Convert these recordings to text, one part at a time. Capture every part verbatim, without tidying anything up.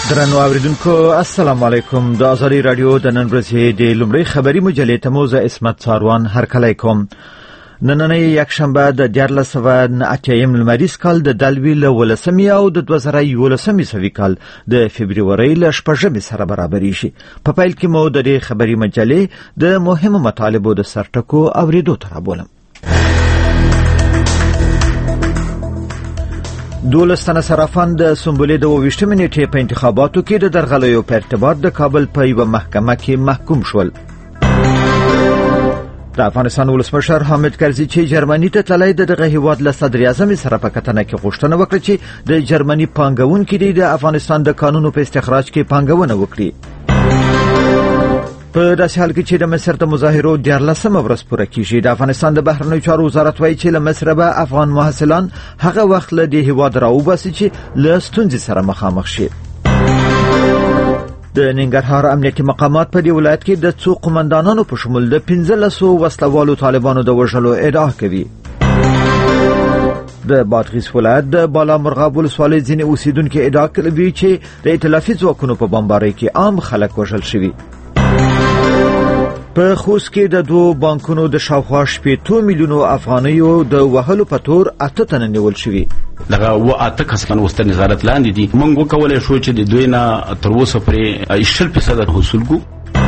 درنو اوریدونکو السلام علیکم. د ازادي رادیو د نن ورځې د لومړۍ خبري مجلې تموزه اسمت څاروان هرکلی کوم. نننۍ یکشنبه د دیارلس سوه اتیم لمریز کال د دلوي له ولسمې او د دوه زره یولسمې سوي کال د فبرورۍ له شپږمې سره برابرېږي. په پیل کې مو د دې خبري مجلې د مهمو مطالبو د سرټکو اوریدو ته رابولم. دولس تنه صرافان د سنبلې د اوویشتمې نیټې په انتخاباتو کې د درغلیو په ارتباط د کابل په یوه محکمه کې محکوم شول. د افغانستان ولسمشر حامد کرزي چې جرمني ته تللی د دغه هیواد له صدر اعظم سره په کتنه کې غوښتنه وکړه چې د جرمني پانګونکي د افغانستان د قانونو په استخراج کې پانګونه وکړي. په داسې حال کې چې د مصر د مظاهرو دیارلسمه ورځ پوره کیږي، د افغانستان د بهرنیو چارو وزارت وایي چې له مصر به افغان محصلان هغه وخت له دې هیواد راوباسي چې له ستونزې سره مخامخ شي. د ننګرهار امنیتي مقامات په دې ولایت کې د څو قومندانانو په شمول د پنځلسو وسلوالو طالبانو د وژلو ادعا کوي. د بادغیس ولایت د بالا مرغاب ولسوالۍ ځینې اوسیدونکي ادعا کوي چې د ائتلافي ځواکونو په بمبارۍ کې عام خلک وژل شوي. په خوست کې د دوو بانکونو د شاوخوا شپېتو میلیونو افغانیو د وهلو په تور اته تنه نیول شوي. دغه و اته کسان اوس تر نظارت لاندې دي. موږ وکولی شو چې د دوی نه تر اوسه پرې شل فیصده حصول کړو.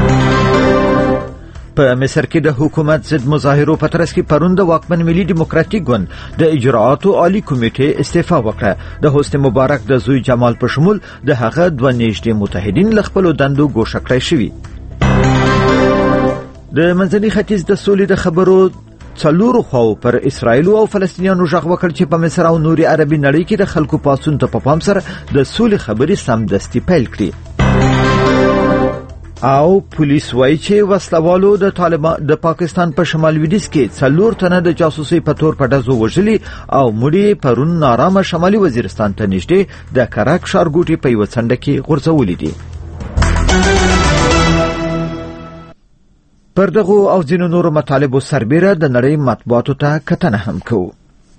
په مصر کې د حکومت ضد مظاهرو په ترڅ کې پرون د واکمن ملي ډیموکراتیک ګوند د اجراءاتو عالی کمیټې استعفا وکړه. د حسنی مبارک د زوی جمال په شمول د هغه دوه نږدې متحدین له خپلو دندو ګوښه کړی شوي. د منځني ختیځ د سولې د خبرو څلورو خواو پر اسرائیل او فلسطینیانو غږ وکړ چې په مصر او نوري عربي نړۍ کې د خلکو پاڅون ته په پام سره د سولې خبرې سمدستي پیل کړي. او پولیس وایي چې وسلوالو د طالبان د پاکستان په شمال لویدیځ کې څلور تنه د جاسوسۍ په تور په ډزو وژلي او مړي پرون نارامه شمالي وزیرستان ته نږدې د کرک ښارګوټي په یوه څنډه کې غورځولي دي. پر دغو او ځینو نورو مطالبو سربیره د نړۍ مطبوعاتو ته کتنه هم کوو.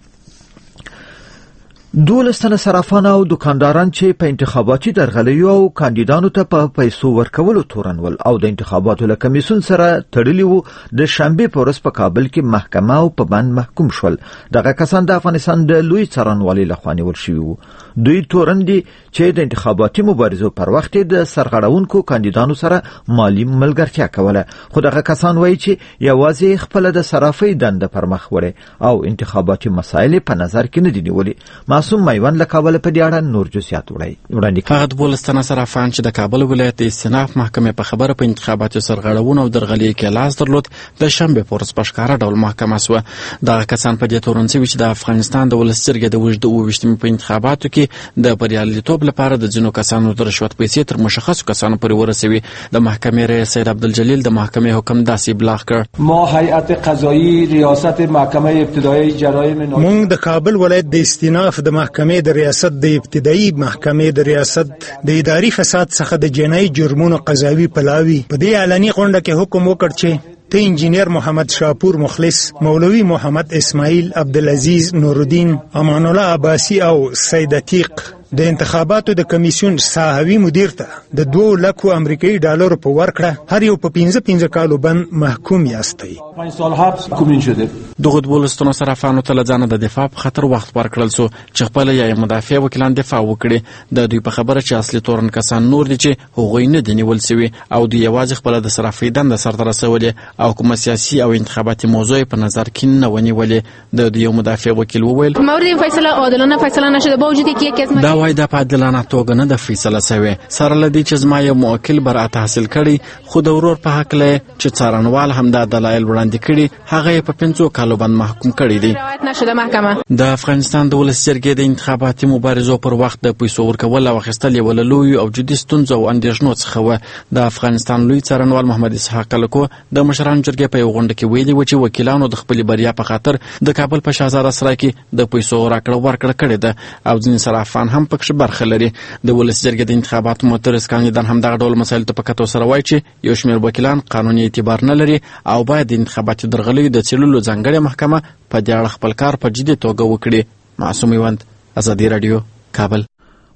دولس تنه صرافان او دکانداران چې په انتخاباتي درغلیو او کاندیدانو ته په پیسو ورکولو تورنول او د انتخاباتو له کمیسیون سره تړلي وو، د شنبې په ورځ په کابل کې محکمه او په بند محکوم شول. دغه کسان د افغانستان د لوی څارنوالۍ لخوا نیول شوي وو. دوی تورن دي چې د انتخاباتي مبارزو پر وخت د سرغړونکو کاندیدانو سره مالی ملګرتیا کوله، خو دغه کسان وایي چې یوازې خپل د صرافۍ دنده پر مخ وړي او انتخاباتي مسایل په نظر کې نه دي نیولي. معصوم میوند له کابل په دې اړه نور جزئیات وړاندې کوي. هغه دولس تنه صرافان چې د کابل ولایت د استیناف محکمې په خبره په انتخاباتي سرغړونو او درغلۍ کې لاس درلود د شنبې په ورځ په ښکاره ډول محکمه سوه. دغه کسان په دې تورن شوي چې د افغانستان د ولس جرګې د اوږده اوویشتمې په انتخاباتو کې د بریالیتوب لپاره د ځینو کسانو د رشوت پیسې تر مشخصو کسانو پورې ورسوي. د محکمې رئیس سید عبدالجلیل د محکمې حکم داسې ابلاغ کړ: ما هیئت قضایی ریاست محکمه ابتدایی جرایم موږ د کابل ولایت د استیناف د محکمې د ریاست د ابتدایی محکمې د ریاست د اداري فساد څخه د جنایي جرمونو قضاوي پلاوي په دې اعلاني غونډه کې حکم وکړ چې ته انجینیر محمد شاپور مخلص، مولوی محمد اسماعیل، عبدالعزیز نورالدین، امان الله عباسی او سید عتیق د انتخاباتو د کمیسیون ساحوي مدیر ته د دوه لکو امریکایي ډالرو په ورکړه هر یو په پنځه پنځه کالو بند محکوم یاستئ. پنځه سال حبس کومین شده. دغه دولس تنه صرافانو ته له ځانه د دفاع په خاطر وخت ورکړل سو چې خپل یا مدافع وکیلان دفاع وکړي. د دوی په خبره چې اصلي تورن کسان نور دي چې هغوی نه دي نیول سوي او دوی یوازې خپل د صرافۍ دنده سرته رسولې او کومه سیاسي او انتخاباتي موضوع په نظر کې نه ونیولې. د دوی مدافع وکیل وویل: مورد فیصله عادلانه فیصله نشده با وجودی که یکی از دا وای د عادلانه توګه نه د فیصله شوی. سره لدی چې زما یو موکل برات حاصل کړي، خو د ورور په حق له چې څارنوال هم د دلایل وړاندې کړي، هغه په پنځو کالو باندې محکوم کړي دي. نشده محکمه د افغانستان د ولس جرګې د انتخاباتي مبارزو پر وخت د پیسو ورکول او اخیستل یو لوی او جدي ستونزه او اندېښنو څخه و. د افغانستان لوی څارنوال محمد اسحاق کلکو د مشرانو جرګې په یو غونډه کې ویلي و چې وکیلانو د خپل بریا په خاطر د کابل په شهزاده سرای کې د پیسو راکړه ورکړه کړې ده او ځینې صرافان هم پکې برخه لري. د ولس جرګې د انتخاباتو مترس کاندیدان هم دغه ډول مسایل ته په کتو سره وایي چې یو شمېر وکیلان قانوني اعتبار نه لري او باید د انتخاباتي درغلیو د څېړلو ځانګړې محکمه په دې اړه خپل کار په جدي توګه وکړي. معصوم میوند، ازادي رادیو، کابل.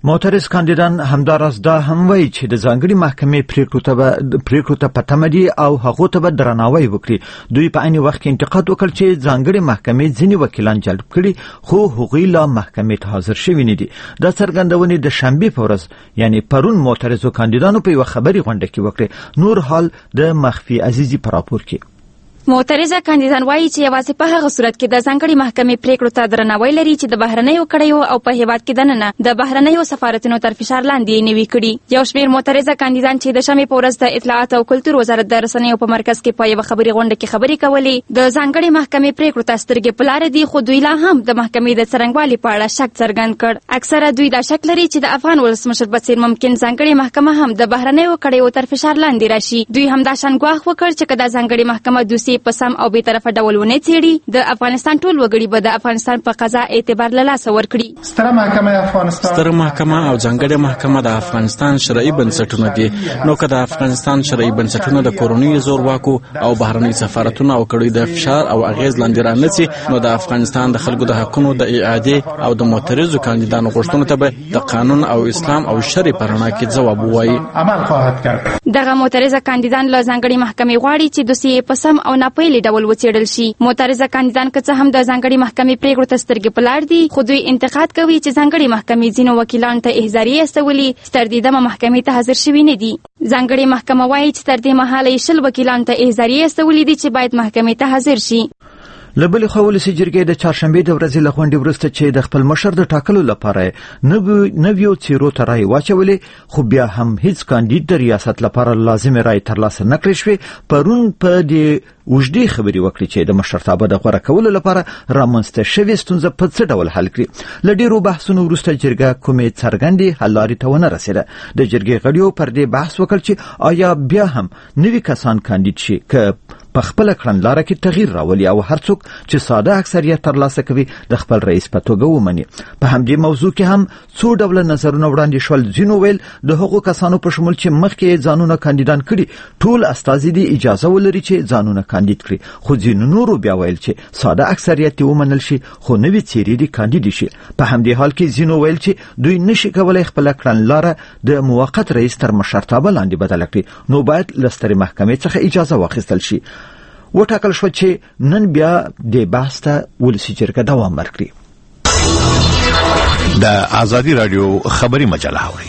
معترض کاندیدان همداراز دا هم وایي چې د ځانګړي محکمې پریکړو ته به پریکړو ته په تمه دي او هغو ته به درناوی وکړي. دوی په عین وخت کې انتقاد وکړ چې ځانګړي محکمې ځینې وکیلان جلب کړي خو هغوی لا محکمې ته حاضر شوي نه دي. دا څرګندونې د شنبې په ورځ یعنی پرون معترضو کاندیدانو په یوه خبري غونډه کې وکړې. نور حال د مخفي عزیزي په راپور کې. معترضه کاندیدان وایي چې یوازې په هغه صورت کې د ځانګړي محکمې پریکړو ته درناوی لري چې د بهرنیو کړیو او په هیواد کې دننه د بهرنیو سفارتونو تر فشار لاندې نه وي کړي. یو شمېر معترضه کاندیدان چې د شنبې په ورځ د اطلاعات او کلتور وزارت د رسنیو په مرکز کې په یوه خبري غونډه کې خبرې کولې د ځانګړي محکمې پریکړو ته سترګې په لاره دي، خو دوی لا هم د محکمې د څرنګوالي په اړه شک څرګند کړ. اکثره دوی دا شک لري چې د افغان ولسمشر په څیر ممکن ځانګړي محکمه هم د بهرنیو کړیو تر فشار لاندې راشي. دوی هم دا شان ګواښ وکړ چې که د ځانګړي محکمه دوسیې په سم او بې طرفه ډول ونه څېړي د افغانستان ټول وګړي به د افغانستان په قضا اعتبار له لاسه ورکړي. ستره محکمه افغانستان ستره محکمه او ځانګړې محکمه د افغانستان شرعي بنسټونه دي. نو که د افغانستان شرعي بنسټونه د کورنیو زورواکو او بهرني سفارتونو او کړیو د فشار او اغیز لاندې راننسي، نو د افغانستان د خلکو د حقونو د اعادې او د معترضو کاندیدانو غوښتنو ته به د قانون او اسلام او شرع په رڼا کې ځواب ووایي. عمل خواهد کرد. دغه معترضه کاندیدان له ځانګړي محکمې غواړي چې دوسیې په سم او ناپیلي ډول وڅېړل شي. معترضه کاندیدان که څه هم د ځانګړي محکمې پریکړو ته سترګې په لار دي، خو دوی انتقاد کوي چې ځانګړي محکمې ځینو وکیلانو ته احضاریې استولي چې تر دې دمه محکمې ته حاضر شوي نه دي. ځانګړې محکمه وایي چې تر دې مهاله یې شل وکیلانو ته احضاریې استولي دي چې باید محکمې ته حاضر شي. له بلې خوا ولسي جرګې د چهارشنبې د ورځې له غونډې وروسته چې د خپل مشر د ټاکلو لپاره نویو څیرو ته رایې واچولې، خو بیا هم هیڅ کاندید د ریاست لپاره لازمې رایې ترلاسه نه کړې شوې. پرون په دې وجدي خبرې وکړي چې د مشرتابه د غوره کولو لپاره رامنځته شوې ستونزه په څه ډول حل کړي. له ډېرو بحثونو وروسته جرګه کومې څرګندې حل لارې ته ونه رسېده. د جرګې غړیو پر دې بحث وکړ چې آیا بیا هم نوي کسان کاندید شي که په خپل کړنلاره کې تغییر راولي او هر څوک چې ساده اکثریت ترلاسه کوي د خپل رئیس په توګه ومني. په همدې موضوع کې هم څو ډوله نظرونه وړاندې شول. ځینو ویل د هغو کسانو په شمول چې مخکې ځانونه کاندیدان کړي ټول استازي دي اجازه ولري چې ځانونه کاندید کړي، خو ځینو نورو بیا ویل چې ساده اکثریت یې ومنل شي خو نوي څیرې دي کاندید شي. په همدې حال کې ځینو ویل چې دوی نشي کولای خپل کړنلاره د موقت رئیس تر مشرتابه لاندې بدله کړي، نو باید له سترې محکمې څخه اجازه واخیستل شي. وټاکل شو چې نن بیا د بحث ته ولسي جرګه دوام ورکړي. د آزادي رادیو خبري مجله اوري.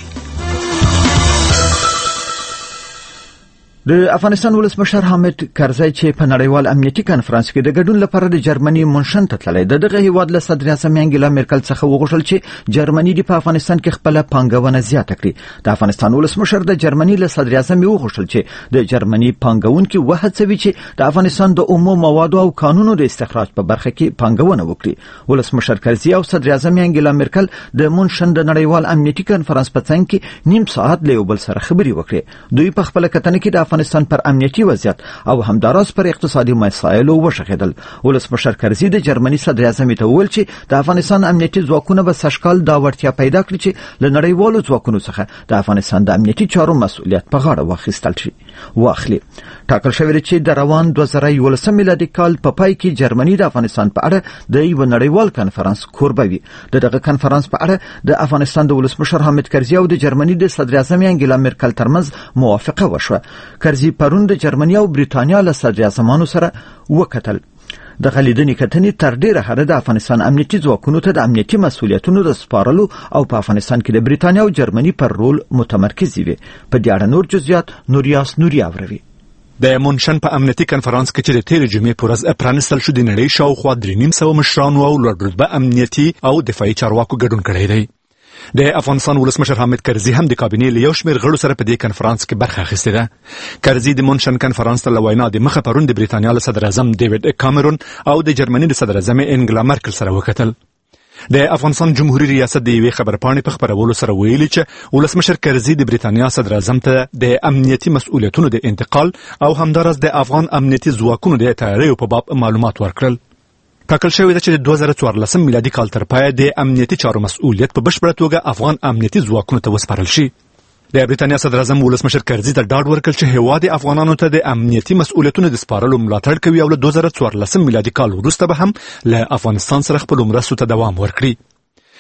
د افغانستان ولسمشر حامد کرزی چې په نړیوال امنیتي کانفرنس کې د ګډون لپاره د جرمني مونشن ته تللی د دغه هیواد له صدر اعظم انګلا میرکل څخه وغوښتل چې جرمني د په افغانستان کې خپل پانګونه زیاته کړي. د افغانستان ولسمشر د جرمني له صدر اعظم وغوښتل چې د جرمني پانګونکو وهڅوي چې د افغانستان د عمومي موادو او قانونو د استخراج په برخه کې پانګونه وکړي. ولسمشر کرزی او صدر اعظم انګلا میرکل د مونشن د نړیوال امنیتي کانفرنس په څنګ کې نیم ساعت له یو بل سره خبرې وکړي. دوی په خپل کتنه کې د افغانستان پر امنیتي وضعیت او همداراز پر اقتصادي مسایلو وشخېدل. ولسمشر کرزی د جرمني صدر اعظم ته وویل چې د افغانستان امنیتي ځواکونه به سږکال دا وړتیا پیدا کړي چې له نړیوالو ځواکونو څخه د افغانستان د امنیتي چارو مسؤلیت په غاړه واخیستل شي واخلي. ټاکل شوی چې د روان دوه زره یولسم میلادي کال په پای کې جرمني د افغانستان په اړه د یو نړیوال کانفرنس کوربه وي. دغه کانفرنس په اړه د افغانستان د ولسمشر حامد کرزی او د جرمني د صدر اعظم انګلا میرکل ترمنځ موافقه وشوه. کرزی پرون د جرمني او بریتانیا له صدر اعظمانو سره وکتل. د غلیدنې کتنې تر ډیره حده د افغانستان امنیتي ځواکونو ته د امنیتي مسؤلیتونو د سپارلو او په افغانستان کې د بریتانیا او جرمني پر رول متمرکز وي. په دې اړه نور جزئیات نوریاس نوري اوروي. د مونشن په امنیتي کانفرنس کې چې د تیر جمعې په ورځ پرانستل شو د نړۍ شاوخوا درې نیم سوه مشرانو او لوړ رتبه امنیتي او دفاعي چارواکو ګډون کړی دی. د افغانستان ولسمشر حامد کرزی هم د کابینې له یو شمېر غړو سره په دې کانفرنس کې برخه اخیستې ده. کرزی د مونشن کانفرنس ته له وینا د مخه پرون د بریتانیا له صدر اعظم ډیوډ کامرون او د جرمني د صدر اعظم انګلا مرکل سره وکتل. د افغانستان جمهوریت ریاست د یوې خبرپاڼې په خبرولو سره ویلي چې ولسمشر کرزی د بریتانیا صدر اعظم ته د امنیتي مسؤلیتونو د انتقال او همدارس د افغان امنیتي ځواکونو د تیاریو په باب معلومات ورکړل. ټاکل شوی ده چې د دوه زره څوارلسم میلادي کال تر پایه د امنیتي چارو مسؤلیت په بشپړه توګه افغان امنیتي ځواکونو ته وسپارل شي. د بریتانیا صدر اعظم ولسمشر کرزی ته ډاډ ورکړ چې هیواد افغانانو ته د امنیتي مسؤلیتونو د سپارلو ملاتړ کوي او له دوه زره څوارلسم میلادي کال وروسته به هم له افغانستان سره خپل مرستو ته دوام ورکړي.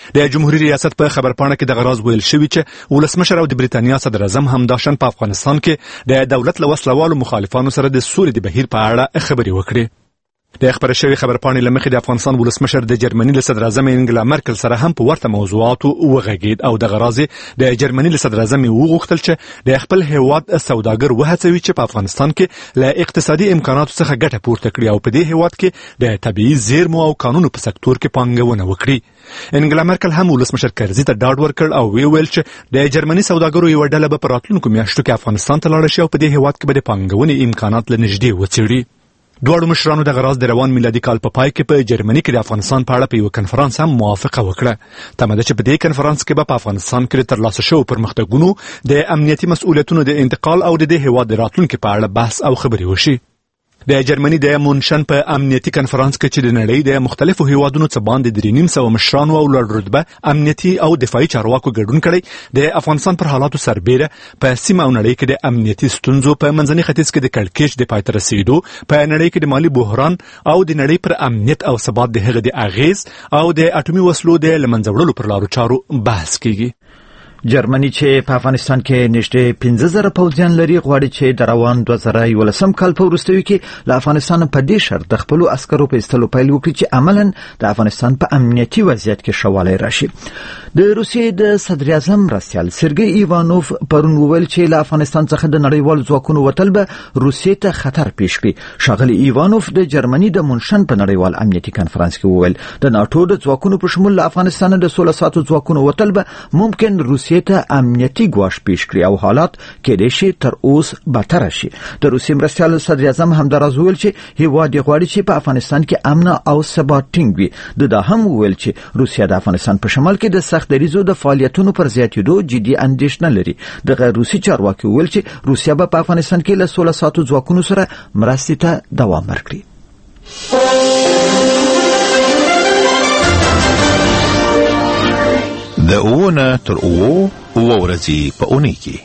د جمهوریت ریاست په خبرپاڼه کې د غراز ویل شوی چې ولسمشر او د بریتانیا صدر اعظم همداشان په افغانستان کې د دولت له وسلوالو مخالفانو سره د سولې د بهیر په اړه خبرې وکړي. د خبرې شوی خبرپاڼې لمخې د افغانستان ولسمشر د جرمني له صدر اعظم انګلا مرکل سره هم په ورته موضوعاتو وغږید او د غراز د جرمني له صدر اعظم وغوښتل چې د خپل هیواد سوداګر وهڅوي چې په افغانستان کې له اقتصادي امکاناتو څخه ګټه پورته کړي او په دې هیواد کې د طبيعي زیرمو او قانونو په سکتور کې پانګونه وکړي. انګلا مرکل هم ولسمشر کرزي ته ډاډ ورکړ او وی ویل چې د جرمني سوداګرو یو ډله به په راتلونکو میاشتو کې افغانستان ته لاړ شي او په دې هیواد کې به د پانګونې امکانات له نږدې وڅېړي. دواړو مشرانو د غراز د روان میلادي کال په پای کې په جرمني کې د افغانستان په اړه په یو کنفرانس هم موافقه وکړه. تمه ده چې په دې کنفرانس کې به په افغانستان کې ترلاسه شوو پرمختګونو د امنیتي مسؤلیتونو د انتقال او د دې هیواد د راتلونکي په اړه بحث او خبرې وشي. د جرمني د مونشن په امنیتي کنفرانس کې چې د نړۍ د مختلفو هیوادونو څخه باندې درې نیم سوه مشرانو او لوړ رتبه امنیتي او دفاعي چارواکو ګډون کړی د افغانستان پر حالاتو سربېره په سیمه او نړۍ کې د امنیتي ستونزو په منځني ختیځ کې د کړکېچ د پای ته رسیدو په نړۍ کې د مالي بحران او د نړۍ پر امنیت او ثبات د هغه د اغیز او د اټومي وسلو د لمنځه وړلو پر لارو چارو بحث کیږي. جرمني چې په افغانستان کې نږدې پنځه زره پوځیان لري غواړي چې د روان دوه زره یولسم کال په وروستیو کې له افغانستان په دې شرط د خپلو عسکرو په ایستلو پیل وکړي چې عملاً د افغانستان په امنیتي وضعیت کې ښه والی راشي. د روسیې د صدر اعظم مرستیال سرګی ایوانوف پرون وویل چې له افغانستان څخه د نړیوالو ځواکونو وتل به روسیې ته خطر پیښ کړي. ښاغلي ایوانوف د جرمني د مونشن په نړیوال امنیتي کنفرانس کې وویل د ناټو د ځواکونو په شمول له افغانستان د سوله ساتو ځواکونو وتل به ممکن روسیې ته امنیتي ګواښ پیښ کړي او حالات کېدای شي تر اوس بدتر شي. د روسیې مرستیال صدر اعظم همداراز وویل چې هیواد یې غواړي چې په افغانستان کې امن او ثبات ټینګ وي. د دا هم وویل چې روسیه د افغانستان په شمال کې د سخت دریزو د فعالیتونو پر زیاتېدو جدي اندېښنه لري. د غیر روسي چارواکي وویل چې روسیه به په افغانستان کې له سوله ساتو ځواکونو سره مرستې ته دوام ورکړي. د اوونه تر اوو اوه ورځې په اونۍ کې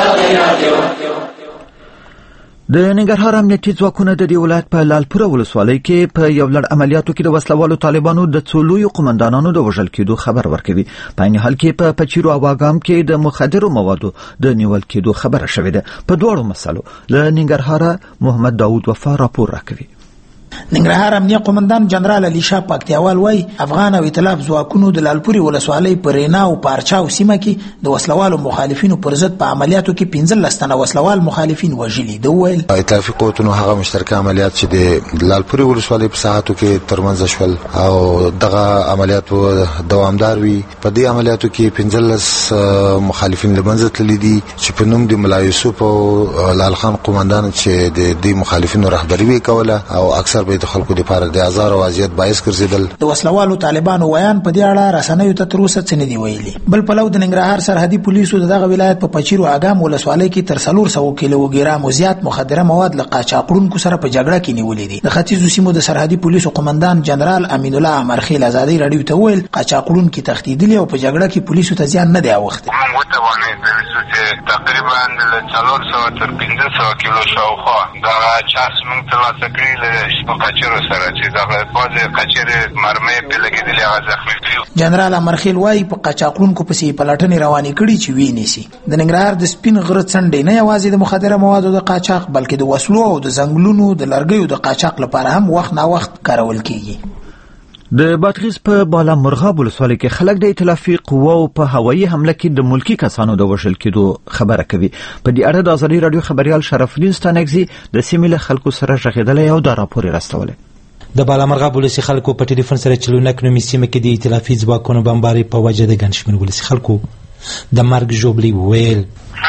د ننګرهار امنیتي ځواکونه د دې ولایت په لالپوره ولسوالۍ کې په یو لړ عملیاتو کې د وسلوالو طالبانو د څو لویو قومندانانو د وژل کېدو خبر ورکوي. په عین حال کې په پچیرو او واګام کې د مخدرو موادو د نیول کېدو خبره شوې ده. په دواړو مسلو له ننګرهار محمد داوود وفا راپور راکوي. ننګرهار امنیه قومندان جنرال علي شاه پکتیاوال وای افغان او ائتلاف ځواکونو د لالپوري ولسوالۍ په رینا او پارچاو سیمه کې د وسلوالو مخالفینو پر ضد په عملیاتو کې پنځلس تنه وسلوال مخالفین وژلي. د ویل ائتلافي قوتونو هغه مشترکه عملیات چې د لالپوري ولسوالۍ په ساحاتو کې ترمنځ شول او دغه عملیاتو دوامدار وي. په دې عملیاتو کې پنځلس مخالفین له منځه تللي دي چې په نوم د ملا یوسف او لال خان قومندان چې د دې مخالفینو رهبري وکوله او اکثر به د خلکو لپاره د آزار او اذیت باعث ګرځیدل. د وسلوالو طالبانو ویان په دې اړه رسنیو ته تر اوسه څه نه دی ویلي. بل پلو د ننګرهار سرحدي پولیسو دغه ولایت په پچیرو اګام ولسوالۍ کې تر څلور سوه کیلوګرام زیات مخدره مواد له قاچاقړونکو سره په جګړه کې نیولې دي. د ختیځو سیمو د سرحدي پولیسو قومندان جنرال امین الله امرخیل ازادي رادیو ته ویل قاچاقړونکو تهدیدلي او په جګړه کې پولیسو ته ځان نه دی اوخته. موږ ته باندې تقریبا له څلور سوه تر پنځه سوه کیلو شاوخوا دا چارج موږ ترلاسه کړي له قاچرو سره چې دغه بازه قاچره مرمۍ په لګیدلې هغه زخمي کړي. جنرال امرخیل وایي په قاچاقړونکو پسې پلټنې روانې کړي چې وینېسي. د ننګرهار د سپین غره څنډې نه یوازې د مخدره موادو د قاچاق بلکې د وسلو او د ځنګلونو د لرګیو د قاچاق لپاره هم وخت نا وخت کارول کیږي. د بادغیس په بالا مرغاب ولسوالۍ کې خلک د ائتلافي قواو په هوایي حمله کې د ملکی کسانو د وژل کېدو خبره کوي. په دې اړه د ازادي رادیو خبريال شرف الدین ستانکزي د سیمې له خلکو سره ژغېدلی او دا راپور راستولی. د بالا مرغاب ولسي خلکو په ټلیفون سره چلونک نومي سیمه کې د ائتلافي ځواکونو بمباري په وجه د ګڼ شمېر ولسي خلکو د مرګ ژوبلې وویل.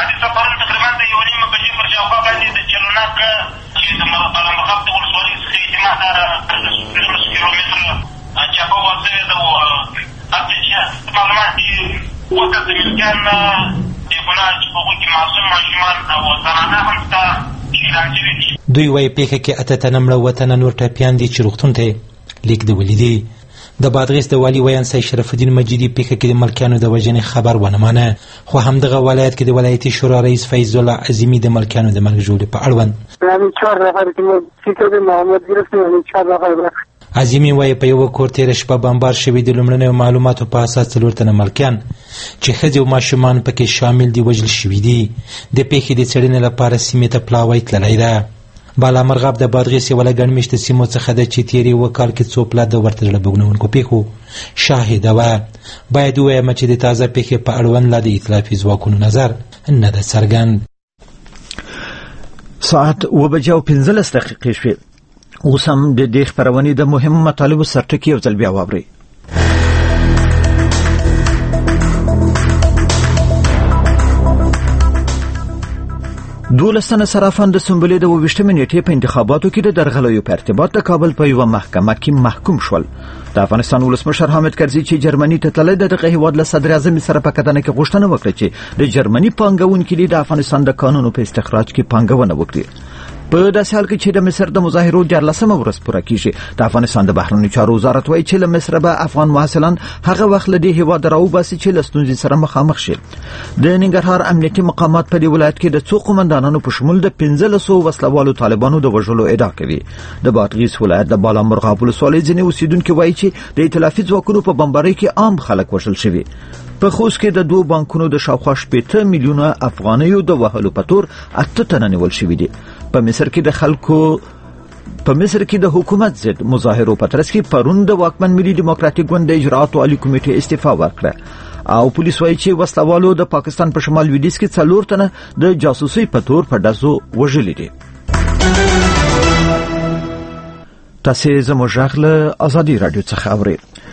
دوی وايي پیښه کې اته تنه مړه وطن نور ټاپیان دي چې روغتون ته لیک د ولیدي. د بادغیس د والی ویان سید شرف الدین مجیدی پیښه کې د ملکیانو د وژنې خبر ونه مانه، خو همدغه ولایت کې د ولایتي شورا رئیس فیض الله عظیمی د ملکیانو د مرګ ژوبلې په اړوند یعنی چهار نفر که ما فکر محمد گرفتیم یعنی چهار نفر عظیمي وایي په یوه کور تېره شپه بمبار شوي د لومړنیو معلوماتو په اساس څلور تنه ملکیان چې ښځې او ماشومان پکې شامل دي وژل شوي دي. د پیښې د څېړنې لپاره سیمې ته پلاوی تللی ده. بالامرغاب د بادغیس یوه له ګڼ مېشته سیمو څخه ده چې تېر یوه کال کې څو پله د ورته زړه بوږنوونکو پیښو شاهده وه. باید ووایم چې د تازه پیښې په اړوند لا د ائتلافي ځواکونو نظر نه ده څرګند. ساعت اوه بجې او پنځلس دقیقې شوې. اوس هم د دې خپرونې د مهمو مطالبو سرټکي یو ځل بیا واورئ. دولس تنه صرافان د سنبلې د اوه ویشتمې نېټې په انتخاباتو کې د درغلیو په ارتباط د کابل په یوه محکمه کې محکوم شول. د افغانستان ولسمشر حامد کرزي چې جرمني ته تللی د دغه هیواد له صدر اعظم سره په کتنه کې غوښتنه وکړه چې د جرمني پانګونکي د افغانستان د قانونو په استخراج کې پانګونه وکړي. په داسې حال کې چې د مصر د مظاهرو دیارلسمه ورځ پوره کیږي، د افغانستان د بهرنیو چارو وزارت وایي چې له مصر به افغان محصلان هغه وخت له دې هیواد راوباسي چې له ستونزې سره مخامخ شي. د ننګرهار امنیتي مقامات په دې ولایت کې د څو قومندانانو په شمول د پنځلسو وسلوالو طالبانو د وژلو ادعا کوي. د بادغیس ولایت د بالامرغاب ولسوالۍ ځینې اوسیدونکي وایي چې د ائتلافي ځواکونو په بمبارۍ کې عام خلک وژل شوي. په خوست کې د دوه بانکونو د شاوخوا شپېته میلیونه افغانیو د وهلو په تور اته تنه نیول شوي دي. په مصر کې د خلکو په مصر کې د حکومت ضد مظاهرو په ترڅ کې پرون د واکمن ملي ډیموکراتیک ګوند د اجراتو عالی کمیټې استعفا ورکړه او پولیس وایي چې وسلوالو د پاکستان په شمال لویدیځ کې څلور تنه د جاسوسۍ په تور په ډزو وژلي دي. تاسې زموږ غږ له ازادي راډیو څخه اورئ.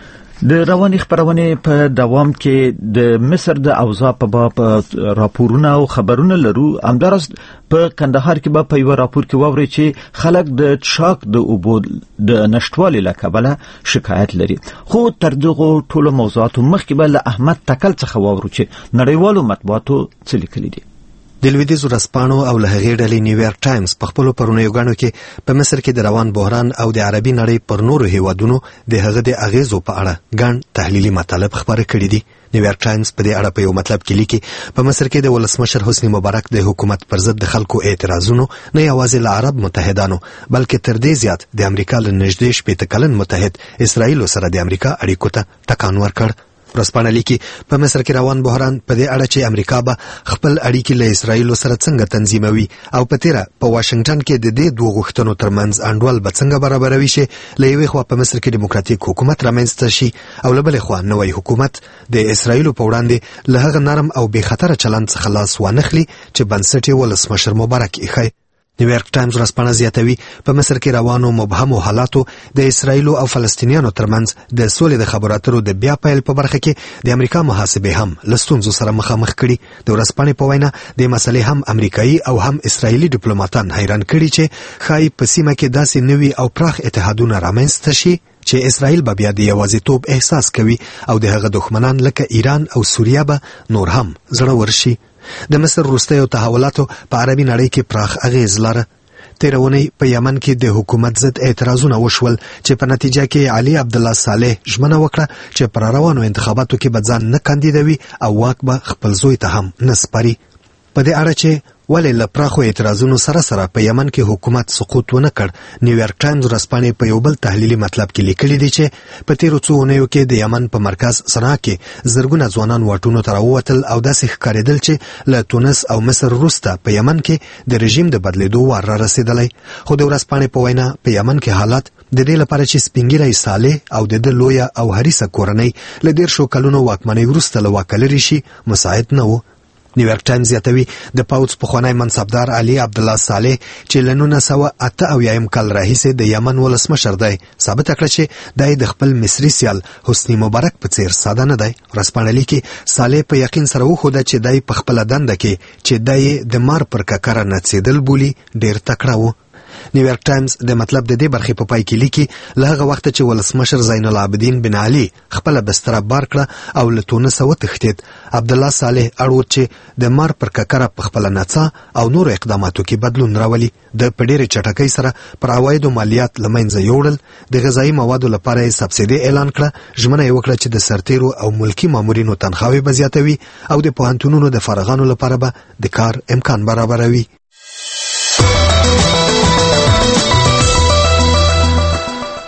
د رواني خبرونې په دوام کې د مصر د اوضاع په باب راپورونه او خبرونه لرو. همداراز په کندهار کې به په یو راپور کې واورئ چې خلک د څښاک د اوبو د نشټوالي له کبله شکایت لري. خو تر دغو ټولو موضوعاتو مخکې به له احمد تکل څخه واورو چې نړیوالو مطبوعاتو څه لیکلي دي. د لویدیځو ورځپاڼو او له هغې ډلې نیویارک ټایمز په خپلو پرونیو ګڼو کې په مصر کې د روان بحران او د عربي نړۍ پر نورو هیوادونو د هغه د اغیزو په اړه ګڼ تحلیلي مطالب خپاره کړي دي. نیویارک ټایمز په دې اړه په یو مطلب کې لیکي په مصر کې د ولسمشر حسني مبارک د حکومت پر ضد د خلکو اعتراضونو نه یوازې له عرب متحدانو بلکې تر دې زیات د امریکا له نږدې شپېته کلن متحد اسرائیل سره د امریکا اړیکو ته ټکان ورکړ. ورځپاڼه لیکي په مصر کې روان بحران په دې اړه چې امریکا به خپل اړیکې له اسرائیل سره څنګه تنظیموي او په تیره په واشنگټن کې د دې دوه غوښتنو ترمنځ انډول به څنګه برابروي چې له یوې خوا په مصر کې ډیموکراتیک حکومت رامنځته شي او له بلې خوا نوی حکومت د اسرائیل په وړاندې له هغه نرم او بې خطره چلند څخه لاس وانخلي چې بنسټ یې ولسمشر مبارک ایښی. نیویارک ټایمز ورځپاڼه زیاتوي په مصر کې روانو مبهمو حالاتو د اسرائیل او فلسطینیانو ترمنځ د سولې د خبرو اترو د بیا پیل په برخه کې د امریکا محاسبې هم له ستونزو سره مخامخ کړي. د ورځپاڼې په وینا د مسلې هم امریکایي او هم اسرائیلي ډیپلوماتان حیران کړي چې ښایي په سیمه کې داسې نوي او پراخ اتحادونه رامنځته شي چې اسرائیل به بیا د یوازیتوب احساس کوي او د هغه دښمنان لکه ایران او سوریه به نور هم زړور شي. د مصر وروستیو تحولاتو په عربي نړۍ کې پراخ اغیز لره. تېره اونۍ په یمن کې د حکومت ضد اعتراضونه وشول چې په نتیجه کې علي عبدالله صالح ژمنه وکړه چې پر روانو انتخاباتو کې به ځان نه کاندیدوي او واک به خپل زوی ته هم نه سپاري. په دې اړه چې ولې له پراخو اعتراضونو سره سره په یمن کې حکومت سقوط ونه کړ، نیویارک ټایمز ورځپاڼې په یو بل تحلیلي مطلب کې لیکلي دي چې په تیرو څو اونیو کې د یمن په مرکز صنعا کې زرګونه ځوانان واټونو ته راووتل او داسې ښکارېدل چې له تونس او مصر وروسته په یمن کې د رژیم د بدلېدو وار را رسېدلی. خو د ورځپاڼې په وینا په یمن کې حالات د دې لپاره چې سپین ږیری صالح او د ده لویه او حریصه کورنۍ له دیرشو کلونو واکمنۍ وروسته له واکه لرې شي مساعد نه و. نیویارک ټایمز زیاتوي د پوځ پخوانی منصبدار علي عبدالله صالح چې له نولس سوه اته اویایم کال راهیسې د یمن ولسمشر دی ثابته کړه چې دی د خپل مصري سیال حسني مبارک په څیر ساده نه دی. ورځپاڼه لیکي صالح په یقین سره وښوده چې دی په خپله دنده کې چې دی د مار پر ککره نڅېدل بولي ډېر تکړه و. نیویارک ټایمز د مطلب د دې برخې په پای کې لیکي له هغه وخته چې ولسمشر زین العابدین بن علي خپله بستره بار کړه او له تونسه وتښتېد، عبدالله صالح اړ چې د مار پر ککره په خپله نڅا او نورو اقداماتو کې بدلون راولي. د په ډېرې چټکۍ سره پر عوایدو مالیات له منځه یوړل، د غذایي موادو لپاره یې سبسیدي اعلان کړه، ژمنه یې وکړه چې د سرتیرو او ملکي مامورینو تنخواوې به زیاتوي او د پوهنتونونو د فارغانو لپاره به د کار امکان برابروي.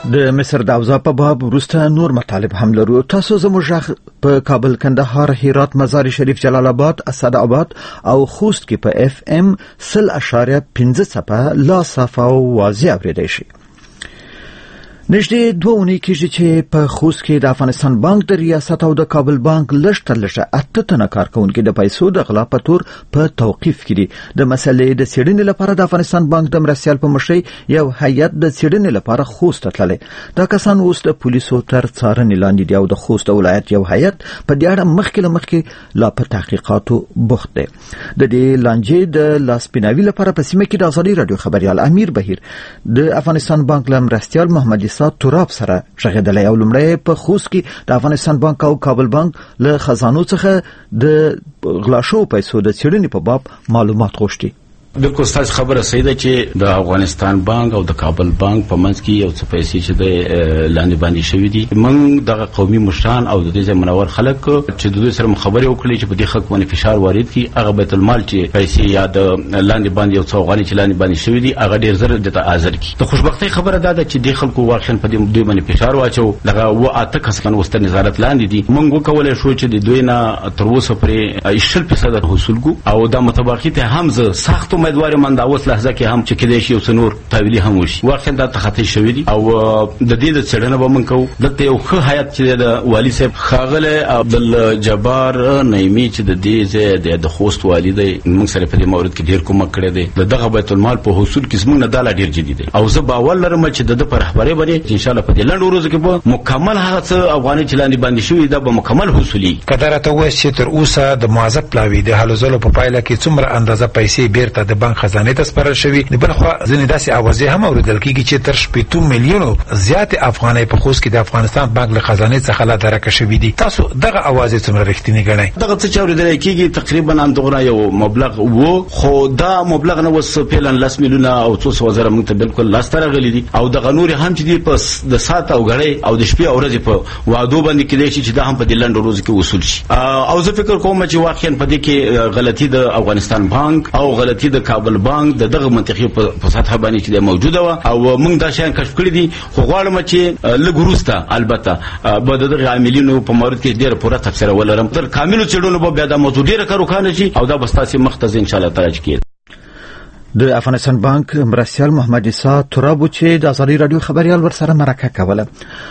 د مصر د اوضاع په باب وروسته نور مطالب هم لرو. تاسو زموږ غږ په کابل، کندهار، هرات، مزار شریف، جلال آباد، اسد آباد او خوست کې په اف ام سل اشاریه پنځه څپه لا صافه او واضح اوریدای شي. نږدې دوه اونۍ کېږي چې په خوست کې د افغانستان بانک د ریاست او د کابل بانک لږ تر لږه اته تنه کارکونکي د پیسو د غلا په تور په توقیف کړي. د مسلې د څېړنې لپاره د افغانستان بانک د مرستیال په مشرۍ یو هیئت د څېړنې لپاره خوست ته تللی. دا کسان اوس د پولیسو تر څارنې لاندې دي او د خوست ولایت یو هیئت په دې اړه مخکې له مخکې لا په تحقیقاتو بوخت دی. د دې لانجې د لاسپیناوي لپاره په سیمه کې د ازادي راډیو خبریال امیر بهیر د افغانستان بانک له مرستیال محمد تراب سره ژغېدلی او لومړی په خوست کې د افغانستان بانک او کابل بانک له خزانو څخه د غلا شوو پیسو د څېړنې په باب معلومات غوښتي. بالکل ستاسو خبره صحیح ده چې د افغانستان بانک او د کابل بانک په منځ کې یو څه پیسې چې د لاندې باندې شوي دي. موږ دغه قومي مشران او د دې منور خلک چې د دوی سره خبرې وکړي چې په دې خلک باندې فشار وارد کړي، هغه بیت المال چې پیسې یا د لاندې باندې یو څو غالي چې لاندې باندې شوي دي هغه ډیر زر د حاضر کړي. د خوشبختۍ خبره ده چې د خلکو واقعا په دې دوی باندې فشار واچو. دغه و اته کسان وسته نظارت لاندې دي. موږ وکولای شو چې د دوی نه تر اوسه پرې شل فیصد حصول کو او د متباقي ته هم زه سخت امیدوار یم د اوس لحظه کې هم چې کېدای شي یو څه نور تاویلي هم وشي. واقعا دا تخطي شوی دي او د دې د څېړنه به موږ کوو. دلته یو ښه هیئت چې د والي صاحب ښاغلی عبدالجبار نعیمي چې د دې ځای د خوست والي دی، موږ سره په دې مورد کې ډېر کومک کړی دی. د دغه بیت المال په حصول کې زموږ نه دا لا ډېر جدي دی او زه باور لرم چې د ده په رهبرۍ باندې انشاءالله په دې لنډو ورځو کې به مکمل هغه څه افغانۍ چې لاندې باندې شوي دا به مکمل حصولي. که دا راته ووایاست چې تر اوسه د معذب پلاوي د هلو ځلو په پایله کې څومره اندازه پیسې بیرته د بانک خزانې ته سپارل شوي. د بل خوا ځینې داسې اوازې هم اورېدل کېږي چې تر شپېتو میلیونو زیاتې افغانۍ په خوست کې د افغانستان بانک له خزانې څخه لا درکه شوي دي. تاسو دغه اوازې څومره رښتینې ګڼئ؟ دغه څه چې اورېدلی کېږي تقریبا همدغه یو مبلغ و، خو دا مبلغ نه اوس فعلا لس میلیونه او څو سوه زره موږ ته بالکل لاسته راغلي دي او دغه نورې هم چې دي په د ساعت او ګړۍ او د شپې او ورځې په وعدو باندې کېدای شي چې دا هم په دې لنډو ورځو کې وصول شي. او زه فکر کوم چې واقعا په دې کې غلطي د افغانستان بانک او غلطي د کابل بانک د دغه منطقې په سطح باندې چې موجوده و او موږ دا شیان کشف کړی دي. خو غواړم چې لږ وروسته البته به د دغه عاملینو په مورد کې ډېره پوره تفسیر ولرم. تر کاملو څېړنو به بیا دا موضوع ډېره کاروخانه شي او دا به ستاسې مخ ته زه انشاءالله تعالی کېږي. د افغانستان بانک مرستیال محمد عیسی تراب چې د ازادي راډیو خبریال ورسره مرکه کوله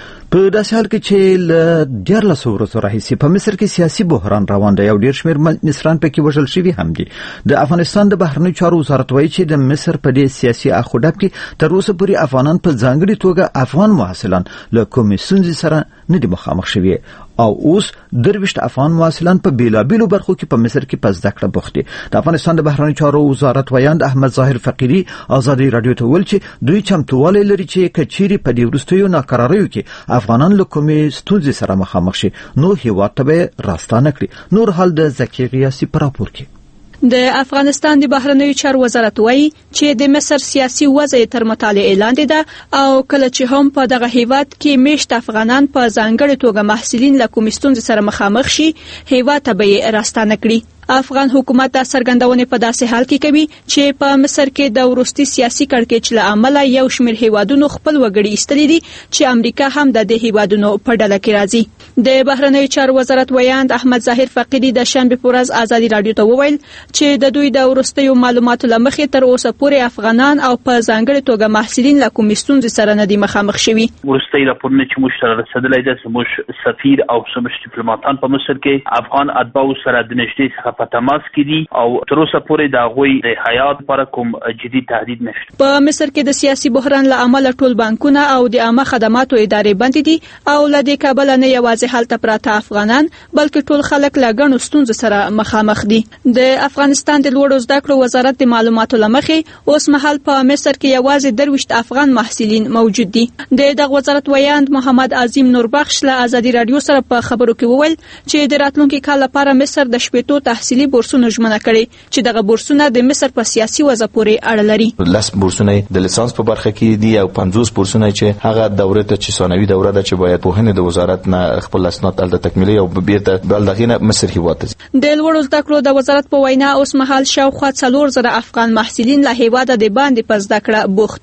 په داسې حال کې چې له دیارلسو ورځو راهیسې په مصر کې سیاسي بحران روان دی او ډېر شمېر مصریان پکې وژل شوي هم دي. د افغانستان د بهرنیو چارو وزارت وایي چې د مصر په دې سیاسي اخوډب کې تر اوسه پورې افغانان په ځانګړې توګه افغان محصلان له کومې ستونزې سره نه دي مخامخ شوي او اوس درویشت افغان محصلان په بیلابیلو برخو کې په مصر کې په زده کړه بوخت دي. د افغانستان د بهرنیو چارو وزارت ویاند احمد ظاهر فقیري ازادي راډیو ته ویل چې دوی چمتووالی لري چې که چیرې په دې وروستیو ناقراریو کې افغانان له کومې ستونزې سره مخامخ شي نو هېواد ته به راستانه کړي. نور حال د زکي غیاسي په راپور کې. د افغانستان د بهرنیو چارو وزارت وایي چې د مصر سیاسي وضع تر مطالعې لاندې ده او کله چې هم په دغه هیواد کې میشت افغانان په ځانګړې توګه محصلین له کومې ستونزې سره مخامخ شي هیواد ته به یې راستانه کړي. افغان حکومت دا څرګندونه په داسې حال کې کوي چې په مصر کې د وروستي سیاسي کړکېچ له امله یو شمېر هیوادونو خپل وګړي ایستلي دي چې امریکا هم د دې هیوادونو په ډله کې راځي. د بهرنیو چارو وزارت ویاند احمد ظاهر فقیري د شنبې په ورځ ازادي راډیو ته وویل چې د دوی د وروستیو معلوماتو له مخې تر اوسه پورې افغانان او په ځانګړې توګه محصلین له کومې ستونزې سره نه دي مخامخ شوي. وروستي راپورونه چې موږ سره رسېدلی ده زموږ سفیر او زموږ ډیپلوماتان په مصر کې افغان اتباعو سره د نږدې څخه په تماس کې دي او تر اوسه پورې د هغوی د حیات لپاره کوم جدي تهدید نشته. په مصر کې د سیاسي بحران له امله ټول بانکونه او د عامه خدماتو ادارې بندې دي او له دې کبله نه یوازې هلته پراته افغانان بلکې ټول خلک له ګڼو ستونزو سره مخامخ دي. د افغانستان د لوړو زده کړو وزارت د معلوماتو له مخې اوس مهال په مصر کې یوازې درویشت افغان محصلین موجود دي. د دغه وزارت ویاند محمد عظیم نوربخش له ازادي راډیو سره په خبرو کې وویل چې د راتلونکي کال لپاره مصر د شپېتو تحصیلي بورسونو ژمنه کړې چې دغه بورسونه د مصر په سیاسي وضع پورې اړه لري. لس بورسونه د لیسانس په برخه کې دي او پنځوس بورسونه چې هغه دوره ته چې ثانوي دوره ده چې باید په هنه د وزارت نه خپل اسناد ال تکمیلي او بیرته بلدغینه مصر هیواد ته. د لوړو زده کړو د وزارت په وینا اوس مهال شاوخوا څلور زره افغان محصلین له هیواده د باندې په زده کړه بوخت دي.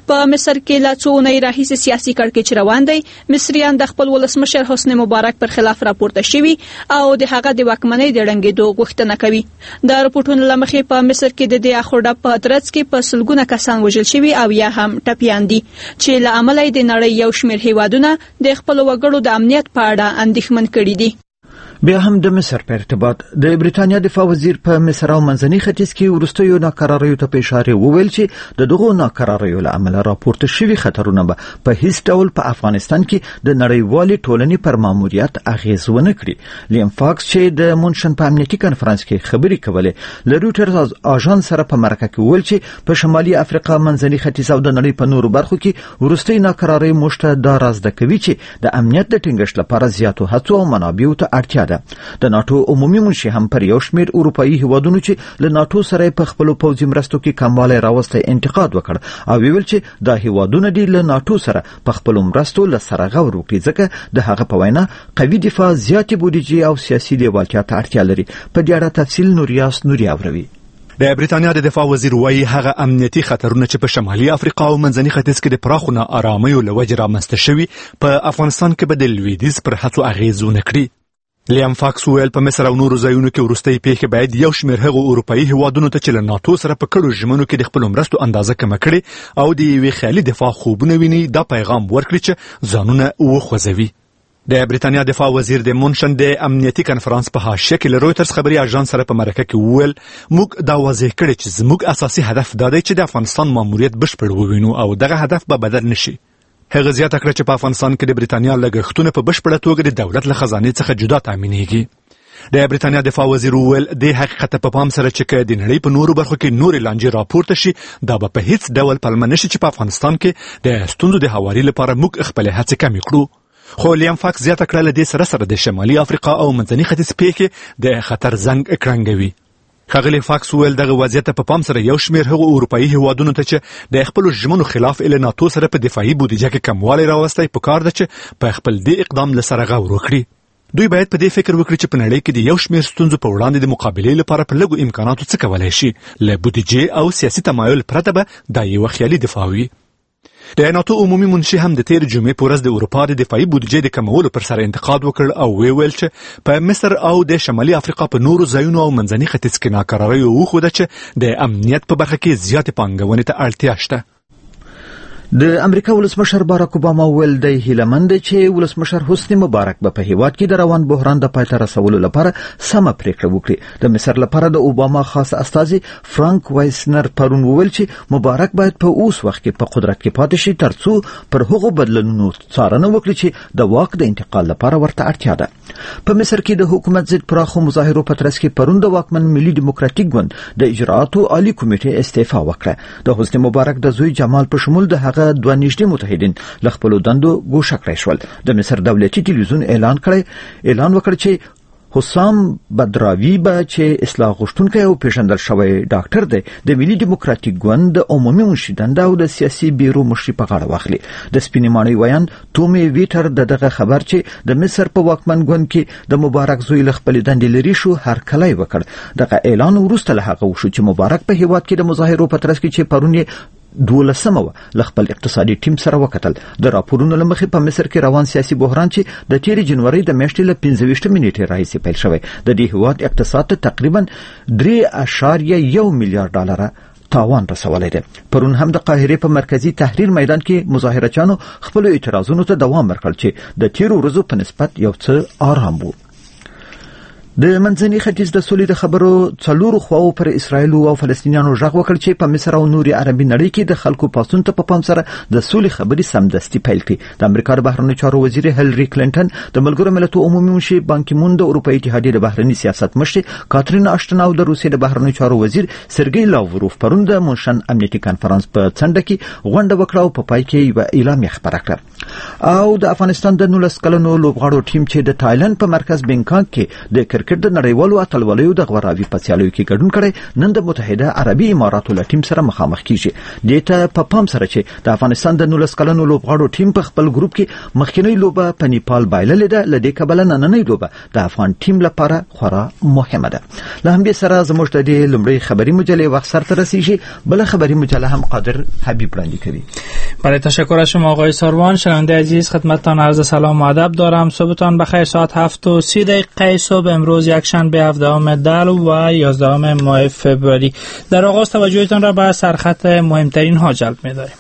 په مصر کې لا څو اونۍ راهیسې سیاسي کړکېچ روان دی. مصریان د خپل ولسمشر حسنی مبارک پر خلاف راپورته شوي او د هغه د واکمنۍ د ړنګېدو غوښتنه کوي. د رپورټونو له مخې په مصر کې د دې اخوډه په ترڅ کې په سلګونه کسان وژل شوي او یا هم ټپیان دي چې له امله د نړۍ یو شمېر هیوادونه د خپل وګړو د امنیت په اړه اندېښمن کړي دي. بیا هم د مصر په ارتباط د بریتانیا دفاع وزیر په مصر او منځني ختیځ کې وروستیو ناکراریو ته په اشاره وویل چې د دغو ناکراریو له امله راپورته شوي خطرونه به په هیڅ ډول په افغانستان کې د نړیوالې ټولنې پر ماموریت اغیز ونه کړي. لیم فاکس چې د مونشن په امنیتي کنفرانس کې خبرې کولې له رویټرز اژانس سره په مرکه کې وویل چې په شمالي افریقا، منځني ختیځ او د نړۍ په نورو برخو کې وروستي ناکراری موږ دا راز د کوي چې د امنیت د ټینګښت لپاره زیاتو هڅو او منابعو ته اړتیا ده. د ناتو عمومي منشي هم پر یو شمېر اروپאי هیوادونو چې له ناتو سره په خپل پوځي مرستو کې کموالی راوستی انتقاد وکړ او ویل چې دا هیوادونه دي له ناتو سره په خپل مرستو له سره غور وکړي ځکه د هغه په وینا قوي دفاع، زیاتې بودیجې او سیاسي لیوالتیا ته اړتیا لري. په دې اړه تفصیل نوریاس نوري اوروي. د بریتانیا د دفاع وزیر وايي هغه امنیتي خطرونه چې په شمالي افریقا او منځني ختیځ کې د پراخو ناارامۍ له وجې رامنځته شوي په افغانستان کې به د لویدیځ پر هڅو اغیز ونه کړي. لیام فاکس ویل په مصر او نورو ځایونو کې وروستۍ پیښې باید یو شمېر هغو اروپאי هیوادونو ته چې له ناتو سره په کړو ژمنو کې د خپلو مرستو اندازه کمه کړي او د یوې خیالي دفاع خوبونه ویني دا پیغام ورکړي چې ځانونه وخوځوي. د بریتانیا دفاع وزیر د مونشن د امنیتي کنفرانس په حاشیه کې له رویټرز خبري اژانس سره په مرکه کې وویل موږ دا واضح کړی چې زموږ اساسي هدف دا دی چې د افغانستان ماموریت بشپړ ووینو او دغه هدف به بدل نشي. هغه زیاته کړه چې په افغانستان کې د بریتانیا لګښتونه په بشپړه توګه د دولت له خزانې څخه جدا تامینېږي. د بریتانیا دفاع وزیر وویل د حقیقت په پام سره چې د نړۍ په نورو برخو کې نورې لانجې راپورته شي دا به په هیڅ ډول پلمه نشي چې په افغانستان کې د ستونزو د هواري لپاره موږ خپل هڅې کمې کړو. خو لیام فاکس زیاته کړه له دې سره سره د شمالي افریقا او منځني ختیځ پیښې د خطر زنګ کرنګوي. ښاغلی فاکس ویل دغه وضعیت په پام سره یو شمېر هغو اروپאי هیوادونو ته چې د خپلو ژمنو خلاف له ناتو سره په دفاعي بودیجه کې کموالی راوستی پکار ده چې په خپل دې اقدام له سره غور وکړي. دوی باید په دې فکر وکړي چې په نړۍ کې د یو شمېر ستونزو په وړاندې د مقابلې لپاره په لږو امکاناتو څه کولی شي. له بودیجې او سیاسي تمایل پرته به دا یوه خیالي دفاع وي. د ناتو عمومي منشي هم د تیر جمعې په ورځ د اروپا د دفاعي بودیجې د کمولو پر سر انتقاد وکړ او ویل چې په مصر او د شمالي افریقا په نورو ځایونو او منځني ختیځ کې ناکراری وښوده چې د امنیت په برخه کې زیاتې پانګونې ته اړتیا شته. د امریکا ولسمشر باراک اوباما ویل دی هیلهمند چې ولسمشر حسنی مبارک به په هیواد کې د روان بحران د پای ته رسولو لپاره سمه پریکړه وکړي. د مصر لپاره د اوباما خاص استازي فرانک وایسنر پرون ویل چې مبارک باید په اوس وخت کې په قدرت کې پاتې شي ترڅو پر هغو بدلونونو څارنه وکړي چې د واک د انتقال لپاره ورته اړتیا ده. په مصر کې د حکومت ضد پراخو مظاهرو په ترڅ کې پرون د واکمن ملي ډیموکراتیک ګوند د اجرااتو عالی کمیټې استعفا وکړه. د حسنی مبارک د زوی جمال په شمول د هغه دوه نږدې متحدین له خپلو دندو ګوښه کړی شول. د مصر دولتي تلویزیون اعلان کړی اعلان وکړ چې حسام بدراوی به چې اصلاح غوښتونکی او پیژندل شوی ډاکټر دی د ملي ډیموکراتیک ګوند د عمومي منشي دنده او د سیاسي بیرو مشري په غاړه واخلي. د سپینې ماڼۍ ویان تومي ویټر د دغه خبر چې د مصر په واکمن ګوند کې د مبارک زوی له خپلې دندې لرې شو هرکلی وکړ. دغه اعلان وروسته له هغه وشو چې مبارک په هیواد کې د مظاهرو په ترڅ کې چې پرون یې دولسمه وه له خپل اقتصادي ټیم سره وکتل. د راپورونو له مخې په مصر کې روان سیاسي بحران چې د تیرې جنورۍ د میاشتې له پنځه ویشتمې نیټې راهیسې پیل شوی د دې هیواد اقتصاد ته تقریبا درې اعشاریه یو میلیارډ ډالره تاوان رسولی دی. پرون هم د قاهرې په مرکزي تحریر میدان کې مظاهرچیانو خپلو اعتراضونو ته دوام ورکړ چې د تیرو ورځو په نسبت یو څه آرام وو. د منځني ختیځ د سولې د خبرو څلورو خواو پر اسرائیل او فلسطینیانو غږ وکړ چې په مصر او نوري عربي نړۍ کې د خلکو پاسون ته په پام سره د سولې خبري سمدستي پیل کړي. د امریکا د بهرنیو چارو وزیر هیلری کلینټن، د ملګرو ملتونو عمومي منشي بان کی مون، د اروپאי اتحادیې د بهرنی سیاست مشر کاترین آشټن او د روسیې د بهرنیو چارو وزیر سرګی لاوروف پرون د مونشن امنیتي کانفرنس په څنډه کې غونډه وکړه او په پای کې یو اعلامیه خبره کړه. او د افغانستان د نولس کلنو لوبغاړو ټیم چې د تایلند په مرکز بینکاک کې د کرکټ کرکټ د نړیوالو اتلولیو د غوراوي په سیالیو کې ګډون کړي نن د متحده عربي اماراتو له ټیم سره مخامخ کیږي دیته په پام سره چې د افغانستان د نولس کلنو لوبغاړو ټیم په خپل ګروپ کې مخکینی لوبه په نیپال بایللې ده لدې کبل نننۍ لوبه د افغان ټیم لپاره خورا مهمه ده. له همدې سره زموږ د لومړی خبری مجله وخت سره رسیدي بل خبری مجله هم قادر حبیب وړاندې کوي. برای تشکر از شما آقای ساروان. شنونده عزیز خدمتتان عرض سلام و ادب دارم. صبحتان بخیر. ساعت هفت و سی دقیقه صبح امروز یکشنبه هفدهم دلو و یازدهم ماه فوریه. در آغاز توجهتان را به سرخط مهمترین ها جلب می‌داریم.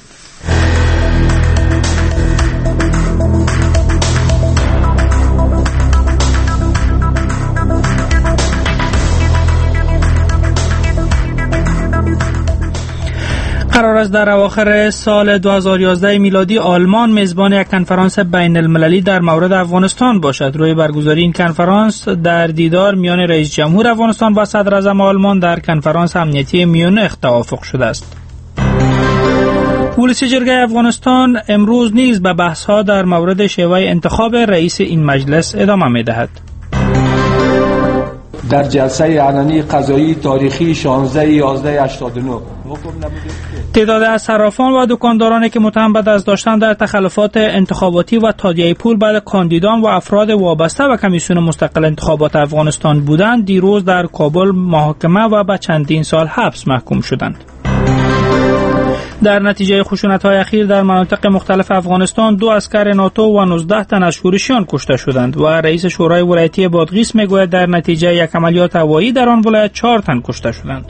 قرار است در اواخر سال دو هزار و یازده میلادی آلمان میزبان یک کنفرانس بین المللی در مورد افغانستان باشد. روی برگزاری این کنفرانس در دیدار میان رئیس جمهور افغانستان و صدر اعظم آلمان در کنفرانس امنیتی میونخ توافق شده است. ولسی جرگه افغانستان امروز نیز به بحث‌ها در مورد شیوه انتخاب رئیس این مجلس ادامه می‌دهد. در جلسه علنی قضایی تاریخی شانزده یازده هشتاد و نه تعداد از صرافان و دکاندارانی که متهم به دست داشتن در تخلفات انتخاباتی و تادیه پول بعد کاندیدان و افراد وابسته به کمیسیون مستقل انتخابات افغانستان بودند دیروز در کابل محاکمه و به چندین سال حبس محکوم شدند. در نتیجه خشونت‌های اخیر در مناطق مختلف افغانستان دو عسکر ناتو و نوزده تن از شورشیان کشته شدند و رئیس شورای ولایتی بادغیس میگوید در نتیجه یک عملیات هوایی در آن ولایت چهار تن کشته شدند.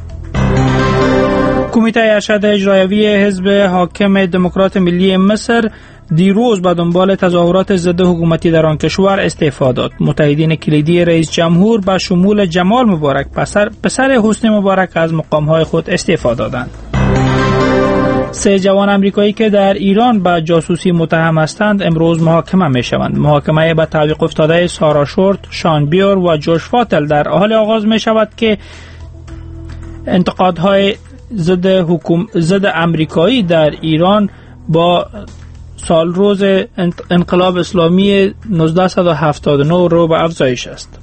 کمیته ارشد اجرایی حزب حاکم دموکرات ملی مصر دیروز به دنبال تظاهرات ضد حکومتی در آن کشور استعفا داد. متحدین کلیدی رئیس جمهور به شمول جمال مبارک پسر پسر حسنی مبارک از مقام‌های خود استعفا دادند. سه جوان امریکایی که در ایران به جاسوسی متهم هستند امروز محاکمه می شوند. محاکمه به تعویق افتاده سارا شورت، شان بیور و جوش فاتل در حال آغاز می شود که انتقادهای ضد حکومت ضد امریکایی در ایران با سال روز انقلاب اسلامی نوزده هفتاد و نه رو به افزایش است.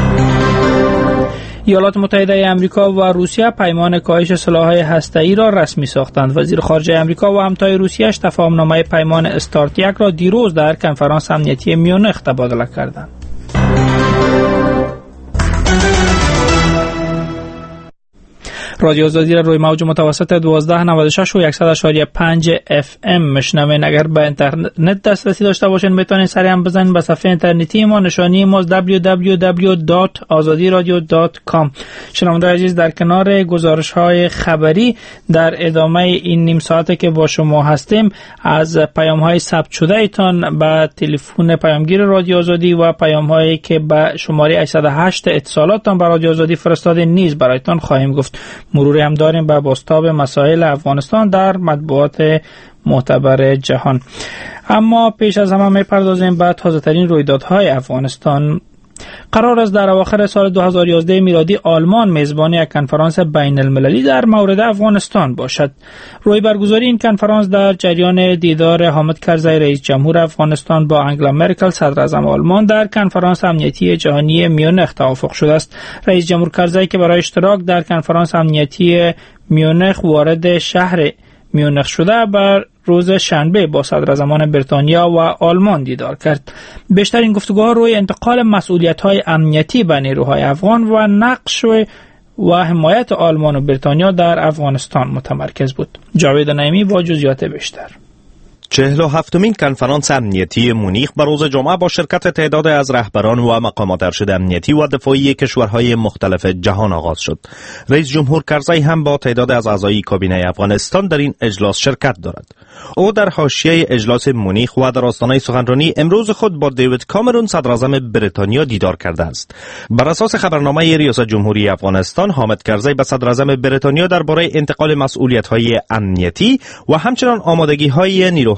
ایالات متحده آمریکا و روسیه پیمان کاهش سلاح‌های هسته‌ای را رسمی ساختند. وزیر خارجه آمریکا و همتای روسیه‌اش تفاهم‌نامه پیمان استارت یک را دیروز در کنفرانس امنیتی میونخ تبادله کردند. رادیو آزادی را روی موج متوسط دوازده نود و شش و صد و شش و پنج اف ام مشنوین. اگر به اینترنت دسترسی داشته باشین میتونین سری هم بزنین به صفحه اینترنتی ما. نشانی ما دبلیو دبلیو دبلیو دات آزادی رادیو دات کام. شنونده عزیز در کنار گزارش‌های خبری در ادامه این نیم ساعته که با شما هستیم از پیام‌های ثبت شده ایتان به تلفن پیامگیر رادیو آزادی و پیام‌هایی که به شماره هشتصد و هشت اتصالاتتان به رادیو آزادی فرستاده نیز برایتان خواهیم گفت. مروری هم داریم به بازتاب مسائل افغانستان در مطبوعات معتبر جهان. اما پیش از همه می‌پردازیم به تازه‌ترین رویدادهای افغانستان. قرار است در اواخر سال دو هزار و یازده میلادی آلمان میزبان یک کنفرانس بین المللی در مورد افغانستان باشد. روی برگزاری این کنفرانس در جریان دیدار حامد کرزی رئیس جمهور افغانستان با انگلا مرکل صدر اعظم آلمان در کنفرانس امنیتی جهانی میونخ توافق شده است. رئیس جمهور کرزی که برای اشتراک در کنفرانس امنیتی میونخ وارد شهر میونخ شده بر روز شنبه با صدراعظمان بریتانیا و آلمان دیدار کرد. بیشتر این گفتگوها روی انتقال مسئولیت‌های امنیتی به نیروهای افغان و نقش و حمایت آلمان و بریتانیا در افغانستان متمرکز بود. جاوید نعیمی با جزئیات بیشتر. چهل و هفتمین کنفرانس امنیتی مونیخ به روز جمعه با شرکت تعداد از رهبران و مقامات ارشد امنیتی و دفاعی کشورهای مختلف جهان آغاز شد. رئیس جمهور کرزی هم با تعداد از اعضای کابینه افغانستان در این اجلاس شرکت دارد. او در حاشیه اجلاس مونیخ و در آستانه سخنرانی امروز خود با دیوید کامرون صدر اعظم بریتانیا دیدار کرده است. بر اساس خبرنامه ریاست جمهوری افغانستان، حامد کرزی به صدر اعظم بریتانیا درباره انتقال مسئولیت‌های امنیتی و همچنین آمادگی‌های نیروهای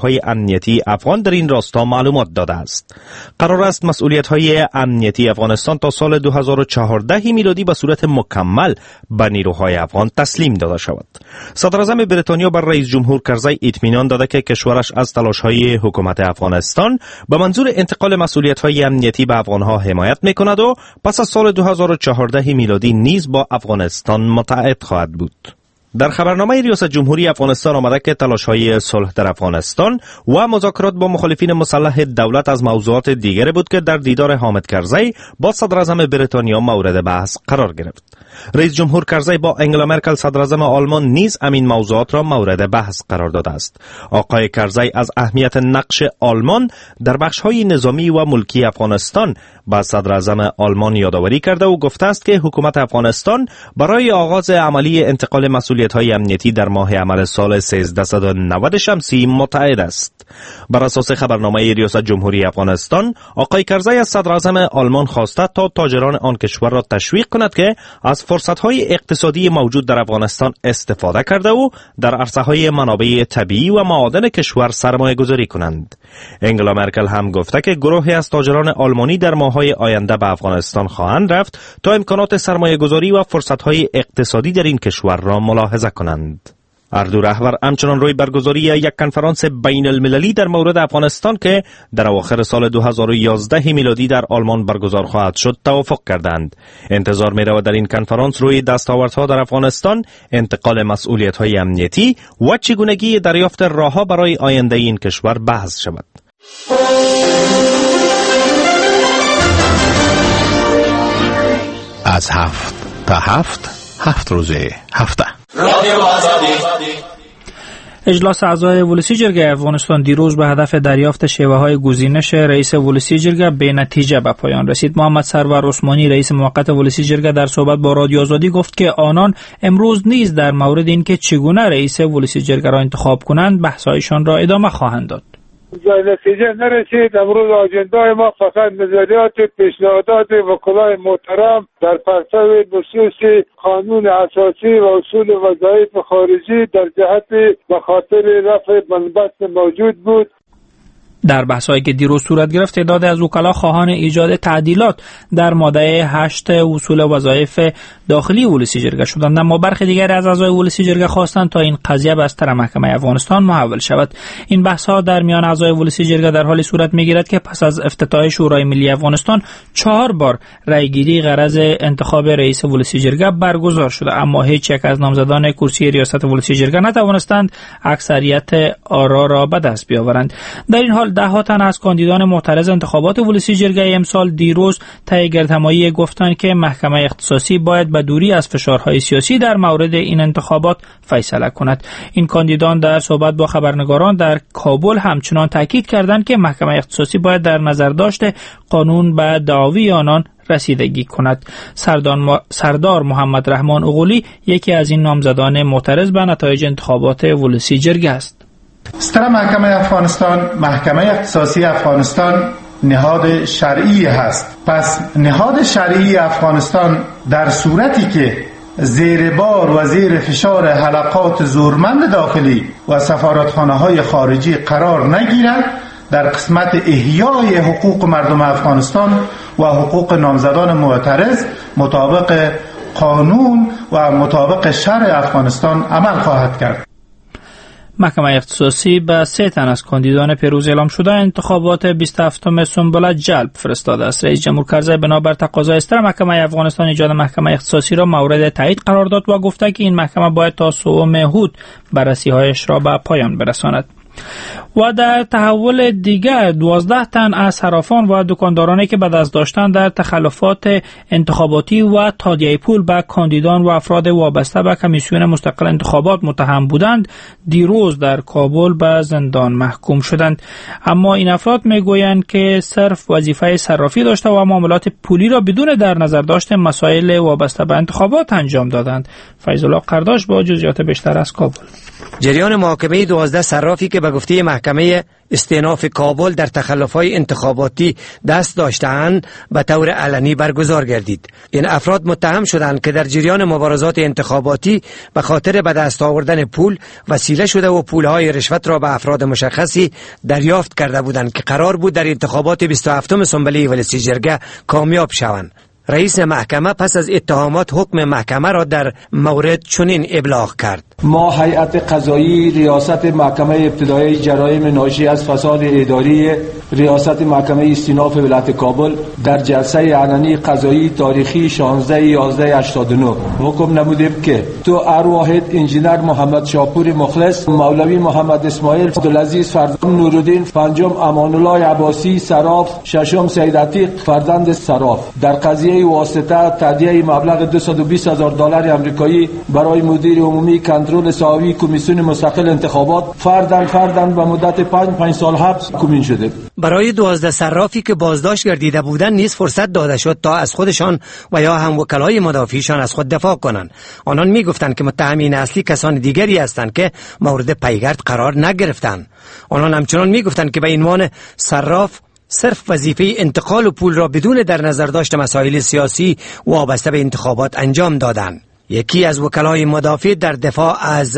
نیروهای امنیتی افغان در این راستا معلومات داده است. قرار است مسئولیت‌های امنیتی افغانستان تا سال دو هزار و چهارده میلادی به صورت مکمل به نیروهای افغان تسلیم داده شود. صدراعظم بریتانیا بر رئیس جمهور کرزی اطمینان داده که کشورش از تلاش‌های حکومت افغانستان به منظور انتقال مسئولیت‌های امنیتی به افغان‌ها حمایت می‌کند و پس از سال دو هزار و چهارده میلادی نیز با افغانستان متحد خواهد بود. در خبرنامه ریاست جمهوری افغانستان آمده که تلاش‌های صلح در افغانستان و مذاکرات با مخالفین مسلح دولت از موضوعات دیگری بود که در دیدار حامد کرزی با صدراعظم بریتانیا مورد بحث قرار گرفت. رئیس جمهور کرزی با انگلا مرکل صدراعظم آلمان نیز همین موضوعات را مورد بحث قرار داده است. آقای کرزی از اهمیت نقش آلمان در بخش‌های نظامی و ملکی افغانستان با صدراعظم آلمان یادآوری کرده و گفته است که حکومت افغانستان برای آغاز عملی انتقال مسئولیت‌های امنیتی در ماه عمل سال سیزده نود شمسی متعهد است. بر اساس خبرنامه ریاست جمهوری افغانستان، آقای کرزی از صدراعظم آلمان خواسته تا تاجران آن کشور را تشویق کند که از فرصت‌های اقتصادی موجود در افغانستان استفاده کرده و در عرصه‌های منابع طبیعی و معادن کشور سرمایه‌گذاری کنند. انگلا مرکل هم گفته که گروهی از تاجران آلمانی در ماه‌های آینده به افغانستان خواهند رفت تا امکانات سرمایه‌گذاری و فرصت‌های اقتصادی در این کشور را ملاحظه کنند. اردو رهبر همچنان روی برگزاری یک کنفرانس بین المللی در مورد افغانستان که در اواخر سال دو هزار و یازده میلادی در آلمان برگزار خواهد شد توافق کردند. انتظار می رود در این کنفرانس روی دستاوردها در افغانستان، انتقال مسئولیت‌های امنیتی و چگونگی دریافت راهها برای آینده این کشور بحث شود. از هفت تا هفت هفت روزه هفته اجلاس اعضای ولسی جرگه افغانستان دیروز به هدف دریافت شیوه‌های گزینش رئیس ولسی جرگه به نتیجه به پایان رسید. محمد سرور عثمانی رئیس موقت ولسی جرگه در صحبت با رادیو آزادی گفت که آنان امروز نیز در مورد اینکه چگونه رئیس ولسی جرگه را انتخاب کنند بحث‌هایشان را ادامه خواهند داد. نتیجه نرسید. امروز آجندای ما فقط نظریات پیشنهادات وکلای محترم در پرتو بخصوص قانون اساسی و اصول وظایف خارجی در جهت به خاطر رفع بنبست موجود بود. در بحث‌هایی که دیروز صورت گرفت، تعداد از وکلا خواهان ایجاد تعدیلات در ماده هشت اصول وظایف داخلی ولسی جرگه شدند، اما برخی دیگر از اعضای ولسی جرگه خواستند تا این قضیه به بستر محکمه افغانستان محول شود. این بحث‌ها در میان اعضای ولسی جرگه در حالی صورت می‌گیرد که پس از افتتاح شورای ملی افغانستان چهار بار رأیگیری غرض انتخاب رئیس ولسی جرگه برگزار شده، اما هیچ یک از نامزدان کرسی ریاست ولسی جرگه نتوانستند اکثریت آرا را به دست بیاورند. در این حال ده ها تن از کاندیدان معترض انتخابات ولسی جرگه امسال دیروز طی گردهمایی گفتند که محکمه اختصاصی باید به دوری از فشارهای سیاسی در مورد این انتخابات فیصله کند. این کاندیدان در صحبت با خبرنگاران در کابل همچنان تاکید کردند که محکمه اختصاصی باید در نظر داشته قانون به دعاوی آنان رسیدگی کند. سردار محمد رحمان اغولی یکی از این نامزدان معترض به نتایج انتخابات ولسی جرگه است. ستره محکمه افغانستان، محکمه اختصاصی افغانستان نهاد شرعی هست. پس نهاد شرعی افغانستان در صورتی که زیر بار و زیر فشار حلقات زورمند داخلی و سفارتخانه‌های خارجی قرار نگیرد، در قسمت احیای حقوق مردم افغانستان و حقوق نامزدان معترض مطابق قانون و مطابق شرع افغانستان عمل خواهد کرد. محکمه اختصاصی به سه تن از کاندیدان پیروز اعلام شده انتخابات بیست و هفتم سنبل جلب فرستاده است. رئیس جمهور کرزی بنابر تقاضای استر محکمه افغانستان ایجاد محکمه اختصاصی را مورد تایید قرار داد و گفته که این محکمه باید تا سوم هود بررسی‌هایش را به پایان برساند. و در تحول دیگر دوازده تن از صرافان و دکاندارانی که به دست داشتن در تخلفات انتخاباتی و تادیه پول به کاندیدان و افراد وابسته به کمیسیون مستقل انتخابات متهم بودند دیروز در کابل به زندان محکوم شدند، اما این افراد میگویند که صرف وظیفه صرافی داشته و معاملات پولی را بدون در نظر داشت مسائل وابسته به انتخابات انجام دادند. فیض الله قرداش با جزئیات بیشتر از کابل. جریان محاکمه دوازده صرافی که به گفته محکمه محکمه استئناف کابل در تخلف‌های انتخاباتی دست داشته‌اند به طور علنی برگزار گردید. این افراد متهم شدند که در جریان مبارزات انتخاباتی به خاطر به دست آوردن پول وسیله شده و پولهای رشوت را به افراد مشخصی دریافت کرده بودند که قرار بود در انتخابات بیست و هفتم اسامبلی ولسی جرگه کامیاب شوند. رئیس محکمه پس از اتهامات حکم محکمه را در مورد چنین ابلاغ کرد: ما هیئت قضایی ریاست محکمه ابتدایی جرایم ناشی از فساد اداری ریاست محکمه استئناف ولایت کابل در جلسه علنی قضایی تاریخی شانزده یازده هشتاد و نه حکم نمودیم که تو ارواحد انجینر محمد شاپور مخلص، مولوی محمد اسماعیل، عبدالعزیز فرزند نورالدین، پنجم امان الله عباسی صراف، ششم سید عتیق فرزند صراف در قضیه واسطه تادیه مبلغ دویست و بیست هزار دلار آمریکایی برای مدیر عمومی کنترل ساوی کمیسیون مستقل انتخابات فردن فردن به مدت پنج پنج سال حبس کمین شده. برای دوازده صرافی که بازداشت گردیده بودند نیز فرصت داده شد تا از خودشان و یا هم وکلای مدافعشان از خود دفاع کنند. آنان میگفتند که متهمین اصلی کسان دیگری هستند که مورد پیگرد قرار نگرفتند. آنان همچنان میگفتند که به عنوان صراف صرف وظیفه انتقال پول را بدون در نظر داشت مسائل سیاسی وابسته به انتخابات انجام دادند. یکی از وکلای مدافع در دفاع از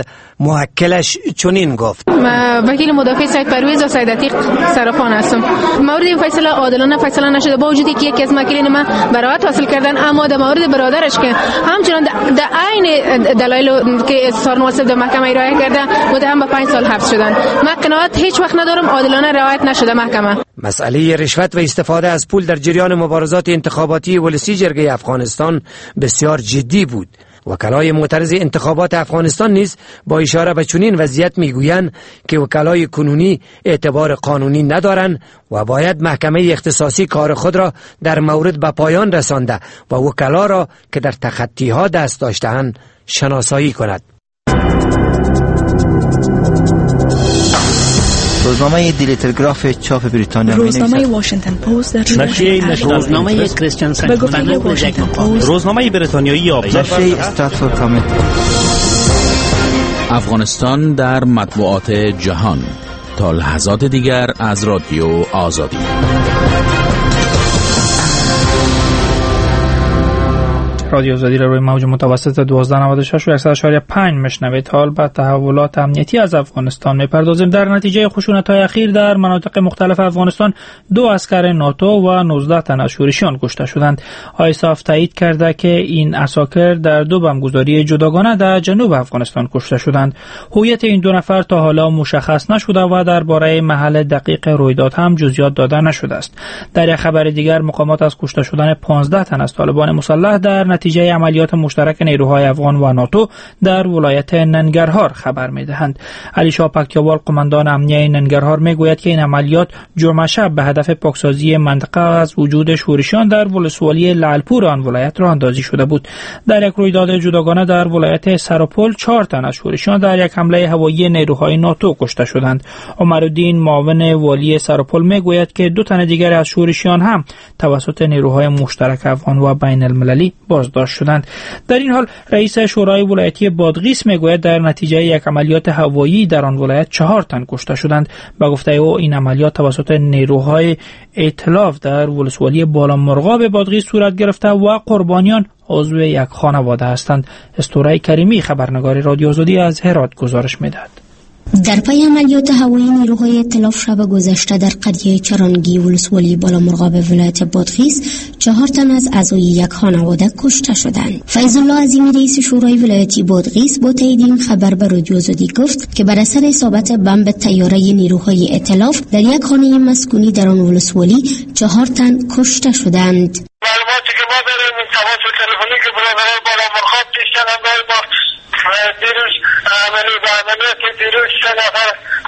موکلش چنین گفت: وکیل مدافع سید پرویز و سید عتیق صرافان هستم. مورد این فیصله عادلانه فیصله نشده با وجودی که یکی از وکیلان من براءت حاصل کردن، اما در مورد برادرش که همچنان در عین دلایل که اظهار مناسب در محکمه ارائه کرده متهم به پنج سال حبس شدن. من قناعت هیچ وقت ندارم عادلانه رعایت نشده محکمه. مسئله رشوت و استفاده از پول در جریان مبارزات انتخاباتی ولسی جرگه افغانستان بسیار جدی بود. وکلای معترض انتخابات افغانستان نیز با اشاره به چنین وضعیت میگویند که وکلای کنونی اعتبار قانونی ندارند و باید محکمه اختصاصی کار خود را در مورد به پایان رسانده و وکلا را که در تخطی‌ها دست داشته‌اند شناسایی کند. روزنامه دیلی تلگراف چاپ بریتانیا، روزنامه واشنگتن پست، روزنامه کریستیان سنت، روزنامه بریتانیایی آبزرور، نشریه استراتفورد کامنت. افغانستان در مطبوعات جهان تا لحظات دیگر از رادیو آزادی. رادیو آزادی را روی موج متوسط دوازده نود و شش و صد و شش و پنج مشنوید. حال به تحولات امنیتی از افغانستان میپردازیم. در نتیجه خشونت‌های اخیر در مناطق مختلف افغانستان دو عسکر ناتو و نوزده تن از شورشیان کشته شدند. آیساف تایید کرده که این عساکر در دو بمبگذاری جداگانه در جنوب افغانستان کشته شدند. هویت این دو نفر تا حالا مشخص نشده و درباره محل دقیق رویداد هم جزئیات داده نشده است. در یک خبر دیگر مقامات از کشته شدن پانزده تن از طالبان مسلح در نتیجه عملیات مشترک نیروهای افغان و ناتو در ولایت ننگرهار خبر می‌دهند. علی شاه پکتیاوال قماندان امنیه ننگرهار میگوید که این عملیات جمعه شب به هدف پاکسازی منطقه از وجود شورشیان در ولسوالی لعلپور آن ولایت راه اندازی شده بود. در یک رویداد جداگانه در ولایت سرپل چهار تن از شورشیان در یک حمله هوایی نیروهای ناتو کشته شدند. عمرالدین معاون والی سرپل میگوید که دو تن دیگر از شورشیان هم توسط نیروهای مشترک افغان و بین المللی بازداشت شدند. در این حال رئیس شورای ولایتی بادغیس میگوید در نتیجه یک عملیات هوایی در آن ولایت چهار تن کشته شدند. به گفته او این عملیات توسط نیروهای ائتلاف در ولسوالی بالامرغاب بادغیس صورت گرفته و قربانیان عضو یک خانواده هستند. استوره کریمی خبرنگار رادیو آزادی از هرات گزارش میدهد. در پی عملیات هوایی نیروهای ائتلاف شب گذشته در قریه چرانگی ولسوالی بالامرغاب ولایت بادغیس چهار تن از اعضای یک خانواده کشته شدند. فیض الله عظیمی رئیس شورای ولایتی بادغیس با تایید این خبر به رادیو آزادی گفت که بر اثر اصابت بمب طیاره نیروهای ائتلاف در یک خانه مسکونی در آن ولسوالی چهار تن کشته شدند. معلوماتی که ما داریم این تماس تلفنی که برادران بالامرغاب داشتن همراه با دیروز عملی به عملیات دیروز سه نفر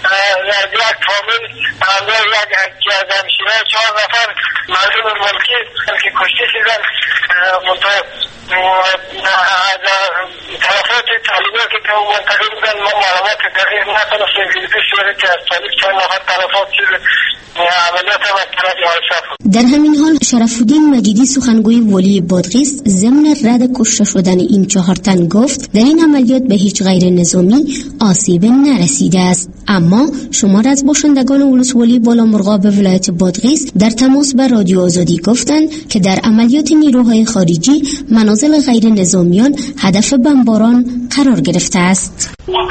یک فامیل همراه یک از همشیره چهار نفر مردم ملکی که کشته شدن. منطقه طرفات طالبان که به اون منطقه بودن ما معلومات دقیق نتونستیم بشوره که از طالب چند نفر طرفات چیز عملیات هم در همین حال شرف الدین مجیدی سخنگوی ولی بادغیس ضمن رد کشته شدن این چهار تن گفت در این عملیات به هیچ غیر نظامی آسیب نرسیده است. اما شمار از باشندگان ولسوالی بالامرغاب ولایت بادغیس در تماس با رادیو آزادی گفتند که در عملیات نیروهای خارجی منازل غیر نظامیان هدف بمباران قرار گرفته است.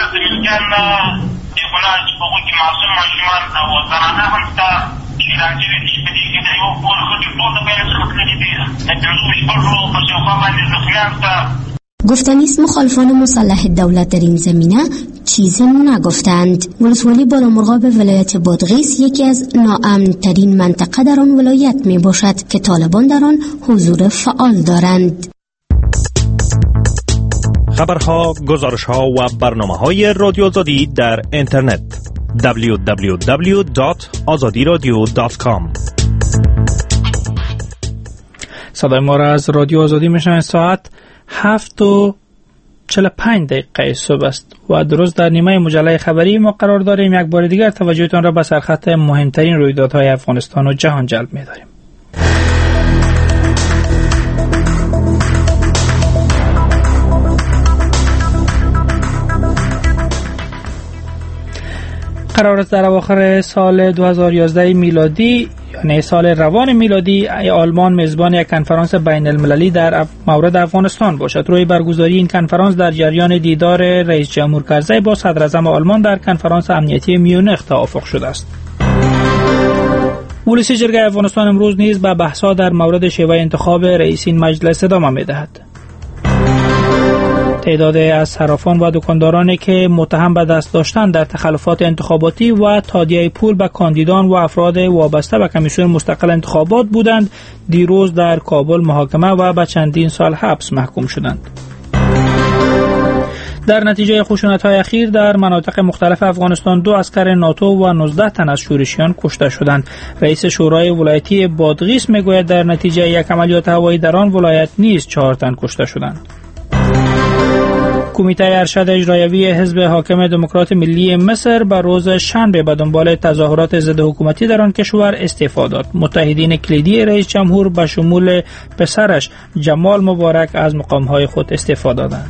گفتنیست مخالفان مسلح دولت در این زمینه چیزی نگفتند. ولسوالی بالامرغاب ولایت بادغیس یکی از ناامن ترین منطقه در آن ولایت می باشد که طالبان در آن حضور فعال دارند. خبرها، گزارشها و برنامه‌های رادیو آزادی در اینترنت دبلیو دبلیو دبلیو دات آزادی رادیو دات کام. صدای ما را از رادیو آزادی میشنوید. ساعت هفت و چهل و پنج دقیقه صبح است و درست در نیمه مجله خبری ما قرار داریم. یک بار دیگر توجهتان را به سرخط مهمترین رویدادهای افغانستان و جهان جلب می‌داریم. قرار است در اواخر سال دو هزار و یازده میلادی یعنی سال روان میلادی آلمان میزبان یک کنفرانس بین المللی در مورد افغانستان باشد. روی برگزاری این کنفرانس در جریان دیدار رئیس جمهور کرزی با صدر اعظم آلمان در کنفرانس امنیتی میونخ توافق شده است. ولسی جرگه افغانستان امروز نیز به بحث‌ها در مورد شیوه انتخاب رئیس این مجلس ادامه می‌دهد. تعداد از صرافان و دکاندارانی که متهم به دست داشتن در تخلفات انتخاباتی و تادیه پول به کاندیدان و افراد وابسته به کمیسیون مستقل انتخابات بودند دیروز در کابل محاکمه و به چندین سال حبس محکوم شدند. در نتیجه خشونت‌های اخیر در مناطق مختلف افغانستان دو عسکر ناتو و نوزده تن از شورشیان کشته شدند. رئیس شورای ولایتی بادغیس میگوید در نتیجه یک عملیات هوایی در آن ولایت نیز چهار تن کشته شدند. کمیته ارشد اجرایوی حزب حاکم دموکرات ملی مصر به روز شنبه به دنبال تظاهرات ضد حکومتی در آن کشور استعفا داد. متحدین کلیدی رئیس جمهور به شمول پسرش جمال مبارک از مقامهای خود استعفا دادند.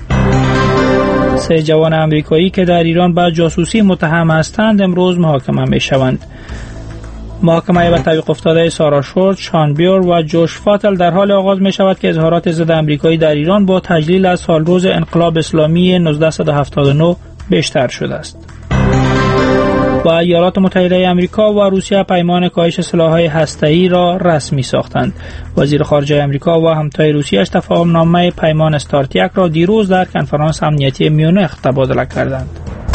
سه جوان امریکایی که در ایران به جاسوسی متهم هستند امروز محاکمه می شوند. محاکمه به تعویق افتاده سارا شورت، شان بیور و جوش فاتل در حال آغاز می شود که اظهارات ضد امریکایی در ایران با تجلیل از سالروز انقلاب اسلامی نوزده هفتاد و نه بیشتر شده است. و ایالات متحده آمریکا و روسیه پیمان کاهش سلاح‌های هسته‌ای را رسمی ساختند. وزیر خارجه آمریکا و همتای روسیه تفاهم‌نامه پیمان استارت یک را دیروز در کنفرانس امنیتی میونخ تبادله کردند.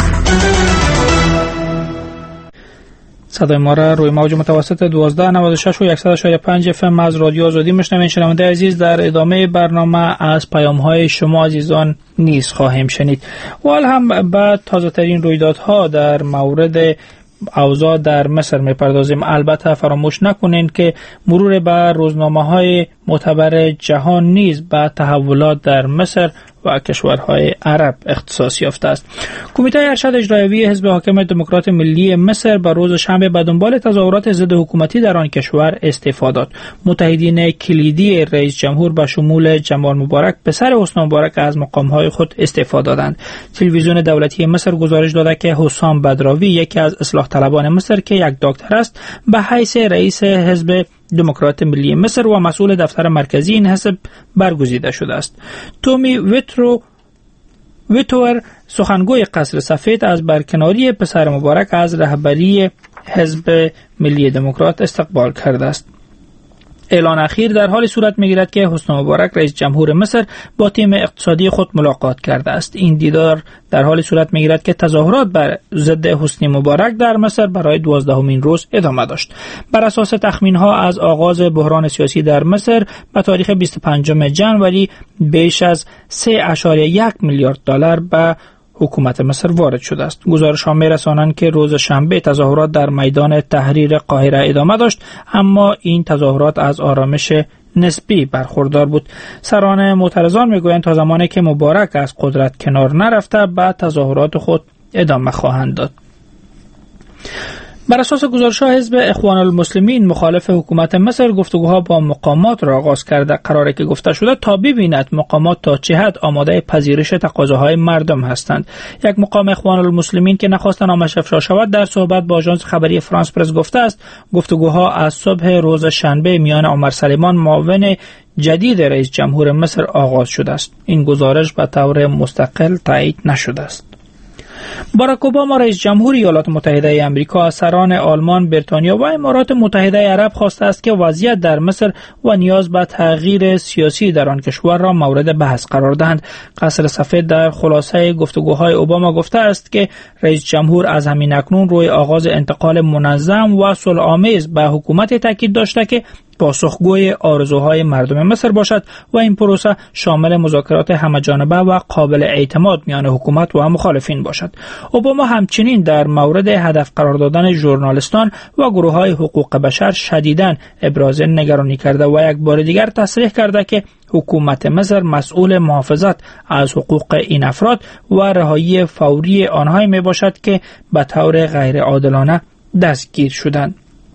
صدای ما را روی موج متوسط دوازده نود و شش و صد و شصت و پنج اف ام از رادیو آزادی میشنوید. شنونده عزیز، در ادامه برنامه از پیام‌های شما عزیزان نیز خواهیم شنید. و هم بعد تازه ترین رویدادها در مورد اوضاع در مصر میپردازیم. البته فراموش نکنین که مرور بر روزنامه‌های معتبر جهان نیز به تحولات در مصر و کشورهای عرب اختصاص یافته است. کمیته ارشد اجرایوی حزب حاکم دموکرات ملی مصر به روز شنبه به دنبال تظاهرات ضد حکومتی در آن کشور استعفا داد. متحدین کلیدی رئیس جمهور به شمول جمال مبارک پسر حسن مبارک از مقامهای خود استعفا دادند. تلویزیون دولتی مصر گزارش داده که حسام بدراوی، یکی از اصلاح طلبان مصر که یک دکتر است، به حیث رئیس حزب دموکرات ملی مصر و مسئول دفتر مرکزی این حزب برگزیده شده است. تومی ویترو ویتور سخنگوی قصر سفید از برکناری پسر مبارک از رهبری حزب ملی دموکرات استقبال کرده است. اعلان اخیر در حال صورت می‌گیرد که حسن مبارک رئیس جمهور مصر با تیم اقتصادی خود ملاقات کرده است. این دیدار در حال صورت می‌گیرد که تظاهرات بر ضد حسن مبارک در مصر برای دوازدهمین روز ادامه داشت. بر اساس تخمین‌ها از آغاز بحران سیاسی در مصر به تاریخ بیست و پنجم ژانویه بیش از سه ممیز یک میلیارد دلار به حکومت مصر وارد شده است. گزارش‌ها می‌رسانند که روز شنبه تظاهرات در میدان تحریر قاهره ادامه داشت، اما این تظاهرات از آرامش نسبی برخوردار بود. سران معترضان می‌گویند تا زمانی که مبارک از قدرت کنار نرفته به تظاهرات خود ادامه خواهند داد. بر اساس گزارش‌ها حزب اخوان المسلمین مخالف حکومت مصر گفتگوها با مقامات را آغاز کرده. قراره که گفته شده تا ببیند مقامات تا چه حد آماده پذیرش تقاضاهای مردم هستند. یک مقام اخوان المسلمین که نخواست نامش افشا شود در صحبت با آژانس خبری فرانس پرس گفته است گفتگوها از صبح روز شنبه میان عمر سلیمان معاون جدید رئیس جمهور مصر آغاز شده است. این گزارش به طور مستقل تایید نشده است. باراک اوباما رئیس جمهور ایالات متحده ای آمریکا از سران آلمان، بریتانیا و امارات متحده عرب خواسته است که وضعیت در مصر و نیاز به تغییر سیاسی در آن کشور را مورد بحث قرار دهند. قصر سفید در خلاصه گفتگوهای اوباما گفته است که رئیس جمهور از همین اکنون روی آغاز انتقال منظم و صلح‌آمیز به حکومت تاکید داشته که پاسخگوی آرزوهای مردم مصر باشد و این پروسه شامل مذاکرات همه‌جانبه و قابل اعتماد میان حکومت و مخالفین باشد. اوباما همچنین در مورد هدف قرار دادن ژورنالیستان و گروه‌های حقوق بشر شدیداً ابراز نگرانی کرده و یک بار دیگر تصریح کرده که حکومت مصر مسئول محافظت از حقوق این افراد و رهایی فوری آنهایی می باشد که به طور غیر عادلانه دستگیر شدند.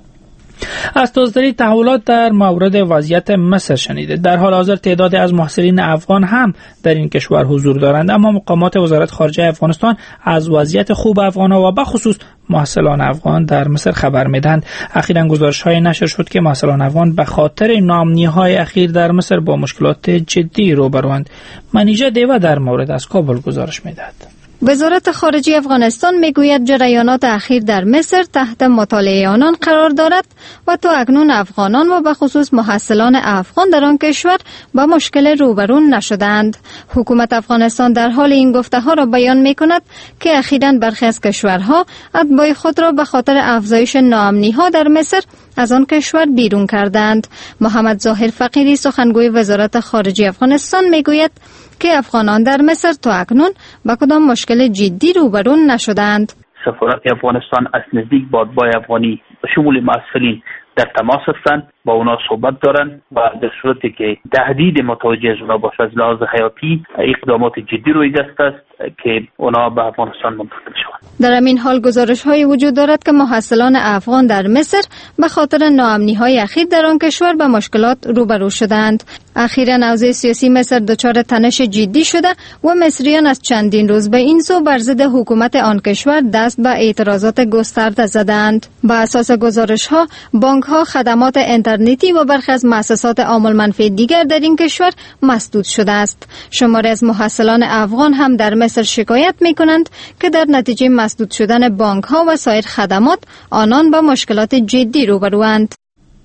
از تازه‌ترین تحولات در مورد وضعیت مصر شنیده. در حال حاضر تعدادی از محصلین افغان هم در این کشور حضور دارند، اما مقامات وزارت خارجه افغانستان از وضعیت خوب افغان‌ها و به خصوص محصلان افغان در مصر خبر می‌دهند. اخیراً گزارش‌های نشر شد که محصلان افغان به خاطر ناامنی‌های اخیر در مصر با مشکلات جدی روبروند. منیژه دیوه در مورد از کابل گزارش می‌دهد. وزارت خارجه افغانستان میگوید جریانات اخیر در مصر تحت مطالعه آنان قرار دارد و تا اکنون افغانان و به خصوص محصلان افغان در آن کشور با مشکل روبرو نشدند. حکومت افغانستان در حال این گفته ها را بیان می کند که اخیراً برخی از کشورها اتباع خود را به خاطر افزایش ناامنی ها در مصر از آن کشور بیرون کردند. محمد ظاهر فقیری سخنگوی وزارت خارجه افغانستان میگوید که افغانان در مصر تا اکنون با کدام مشکل جدی روبرو نشدند. سفارت افغانستان از نزدیک با اتباع افغانی به شمول مسئولین در تماس هستند، با اونا صحبت دارند و در صورتی که تهدید متوجه از اونا باشه از لحاظ حیاتی اقدامات جدی روی دست است که اونا به افغانستان منتقل شوند. در همین حال گزارش های وجود دارد که محصلان افغان در مصر به خاطر ناامنی های اخیر در آن کشور به مشکلات روبرو شدند. اخیراً اوضاع سیاسی مصر دچار تنش جدی شده و مصریان از چندین روز به این سو بر ضد حکومت آن کشور دست به اعتراضات گسترده زدند. به اساس گزارش ها بانک ها، خدمات اینترنتی و برخی از مؤسسات عامل منفی دیگر در این کشور مسدود شده است. شماری از محصلان افغان هم در مصر شکایت می کنند که در نتیجه مسدود شدن بانک ها و سایر خدمات آنان با مشکلات جدی روبروند.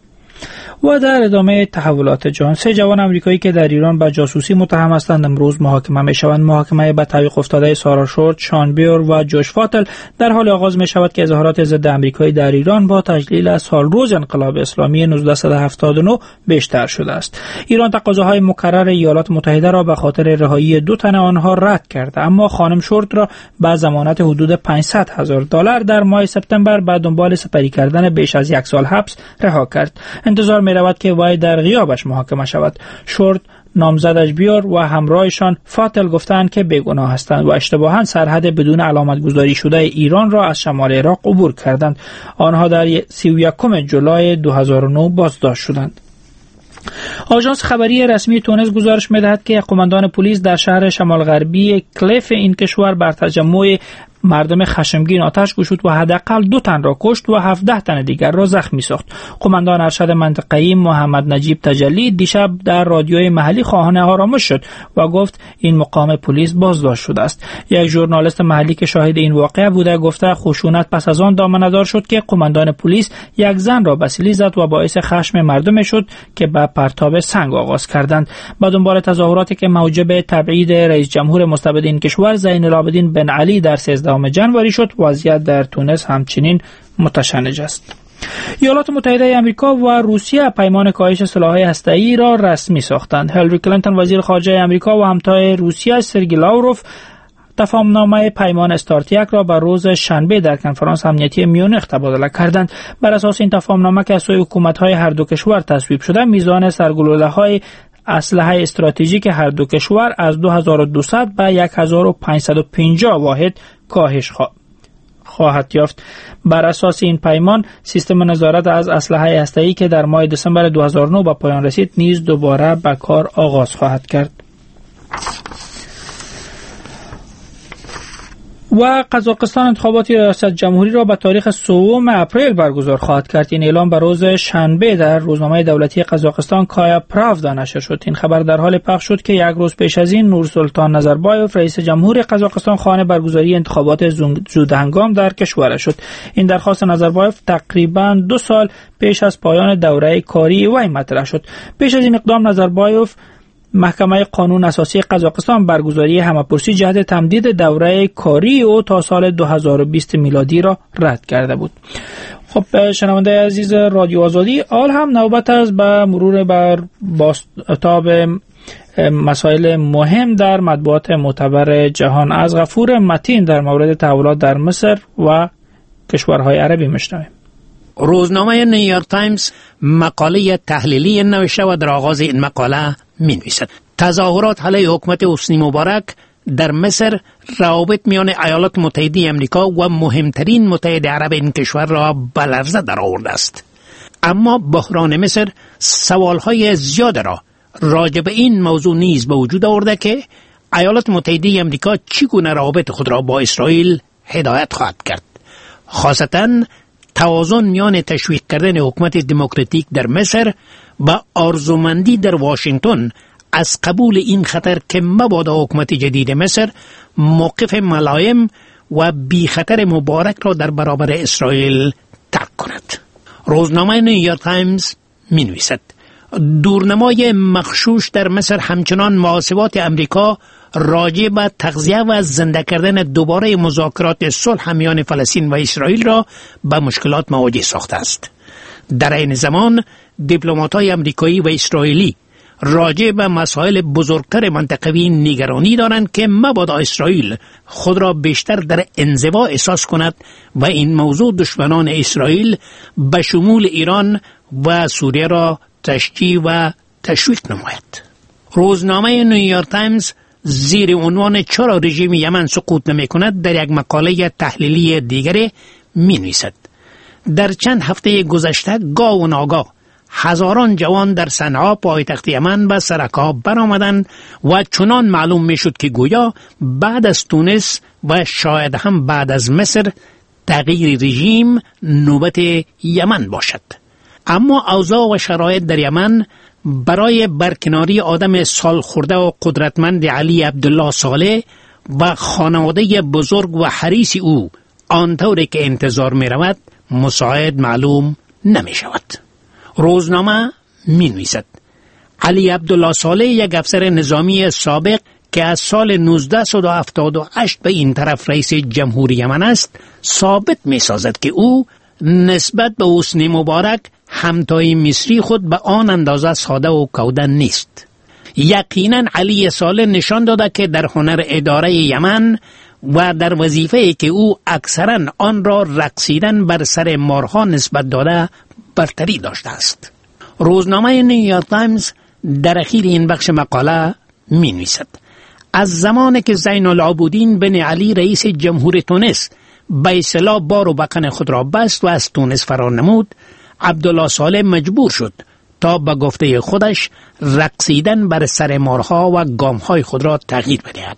و در ادامه تحولات جهان، سه جوان آمریکایی که در ایران به جاسوسی متهم هستند امروز محاکمه می شوند. محاکمه به تعویق افتاده سارا شورت، شان بیور و جوش فاتل در حال آغاز می شود که اظهارات ضد آمریکایی در ایران با تجلیل از سال روز انقلاب اسلامی نوزده هفتاد و نه بیشتر شده است. ایران تقاضاهای مکرر ایالات متحده را به خاطر رهایی دو تن آنها رد کرده، اما خانم شورت را با ضمانت حدود پانصد هزار دلار در ماه سپتامبر به دنبال سپری کردن بیش از یک سال حبس رها کرد. انتظار می رود که وی در غیابش محاکمه شود. شورت، نامزدش بیور و همراهشان فاتل گفتند که بیگناه هستند و اشتباهاً سرحد بدون علامت گذاری شده ایران را از شمال عراق عبور کردند. آنها در سی و یکم جولای دو هزار و نه بازداشت شدند. آژانس خبری رسمی تونس گزارش می‌دهد که قماندان پلیس در شهر شمال غربی کلیف این کشور بر تجمع مردم خشمگین آتش گشود و حداقل دو تن را کشت و هفده تن دیگر را زخمی ساخت. قماندان ارشد منطقه‌ای محمد نجیب تجلی دیشب در رادیوی محلی خواهان آرامش شد و گفت این مقام پلیس بازداشت شده است. یک ژورنالیست محلی که شاهد این واقعه بوده گفته خشونت پس از آن دامنه‌دار شد که قماندان پلیس یک زن را به سیلی زد و باعث خشم مردم شد که به پرتاب سنگ آغاز کردند. با دنبال تظاهراتی که موجب تبعید رئیس جمهور مستبد این کشور زین العابدین بن علی در سیزدهم جنوری شد، وضعیت در تونس همچنین متشنج است. ایالات متحده آمریکا و روسیه پیمان کاهش سلاح‌های هسته‌ای را رسمی ساختند. هیلاری کلینتون وزیر خارجه آمریکا و همتای روسیه سرگئی لاوروف تفاهمنامه پیمان استارت یک را بر روز شنبه در کنفرانس امنیتی میونخ تبادله کردند. بر اساس این تفاهمنامه که از سوی حکومت‌های هر دو کشور تصویب شده، میزان سرگلوله‌های اسلحه استراتژیک هر دو کشور از دو هزار و دویست به یک هزار و پانصد و پنجاه واحد کاهش خواهد یافت. بر اساس این پیمان سیستم نظارت از اسلحه هسته‌ای که در ماه دسامبر دو هزار و نه به پایان رسید نیز دوباره به کار آغاز خواهد کرد. و قزاقستان انتخابات ریاست جمهوری را به تاریخ سوم اپریل برگزار خواهد کرد. این اعلام به روز شنبه در روزنامه دولتی قزاقستان کایا پراودا نشر شد. این خبر در حال پخش شد که یک روز پیش از این نورسلطان نظربایف رئیس جمهور قزاقستان خواهان برگزاری انتخابات زودهنگام در کشور شد. این درخواست نظربایف تقریباً دو سال پیش از پایان دوره کاری وی مطرح شد. پیش از این اقدام نظربایف محکمه قانون اساسی قزاقستان برگزاری همه‌پرسی جهت تمدید دوره کاری او تا سال دو هزار و بیست میلادی را رد کرده بود. خب شنونده عزیز رادیو آزادی، آل هم نوبت است به مرور بر بازتاب مسائل مهم در مطبوعات معتبر جهان. از غفور متین در مورد تحولات در مصر و کشورهای عربی میشنویم. روزنامه نیویورک تایمز مقاله تحلیلی نوشته و در آغاز این مقاله می نویسد: تظاهرات علیه حکومت حسنی مبارک در مصر روابط میان ایالات متحده آمریکا و مهمترین متحد عرب این کشور را به لرزه در آورده است. اما بحران مصر سوالهای زیاد را راجع به این موضوع نیز به وجود آورده که ایالات متحده آمریکا چگونه روابط خود را با اسرائیل هدایت خواهد کرد، خاصتاً توازن میان تشویق کردن حکومت دموکراتیک در مصر و آرزومندی در واشنگتن از قبول این خطر که مبادا حکومت جدید مصر موقف ملایم و بی خطر مبارک را در برابر اسرائیل ترک کند. روزنامه نیویورک تایمز می نویسد: دورنمای مغشوش در مصر همچنان محاسبات امریکا راجع به تغذیه و زنده کردن دوباره مذاکرات صلح میان فلسطین و اسرائیل را به مشکلات مواجه ساخته است. در این زمان دیپلمات‌های امریکایی و اسرائیلی راجع به مسائل بزرگتر منطقوی نگرانی دارند که مبادا اسرائیل خود را بیشتر در انزوا احساس کند و این موضوع دشمنان اسرائیل به شمول ایران و سوریه را تشجیع و تشویق نماید. روزنامه نیویورک تایمز زیر عنوان چرا رژیم یمن سقوط نمی کند در یک مقاله تحلیلی دیگری می نویسد: در چند هفته گذشته گاه و ناگاه هزاران جوان در صنعا پایتخت یمن به سرکا برآمدند و چنان معلوم می شد که گویا بعد از تونس و شاید هم بعد از مصر تغییر رژیم نوبت یمن باشد. اما اوضاع و شرایط در یمن برای برکناری آدم سال خورده و قدرتمند علی عبدالله صالح و خانواده بزرگ و حریص او آنطوری که انتظار می رود مساعد معلوم نمی شود. روزنامه می نویسد: علی عبدالله صالح یک افسر نظامی سابق که از سال نوزده هفتاد و هشت به این طرف رئیس جمهوری یمن است ثابت می سازد که او نسبت به حسنی مبارک همتای مصری خود به آن اندازه ساده و کودن نیست. یقینا علی صالح نشان داده که در هنر اداره یمن و در وظیفه‌ای که او اکثرا آن را رقصیدن بر سر مارها نسبت داده برتری داشته است. روزنامه نیویورک تایمز در اخیر این بخش مقاله می نویسد: از زمانی که زین العابدین بن علی رئیس جمهور تونس به اصطلاح بار و بقن خود را بست و از تونس فرار نمود، عبدالله صالح مجبور شد تا به گفته خودش رقصیدن بر سر مارها و گامهای خود را تغییر بدهد.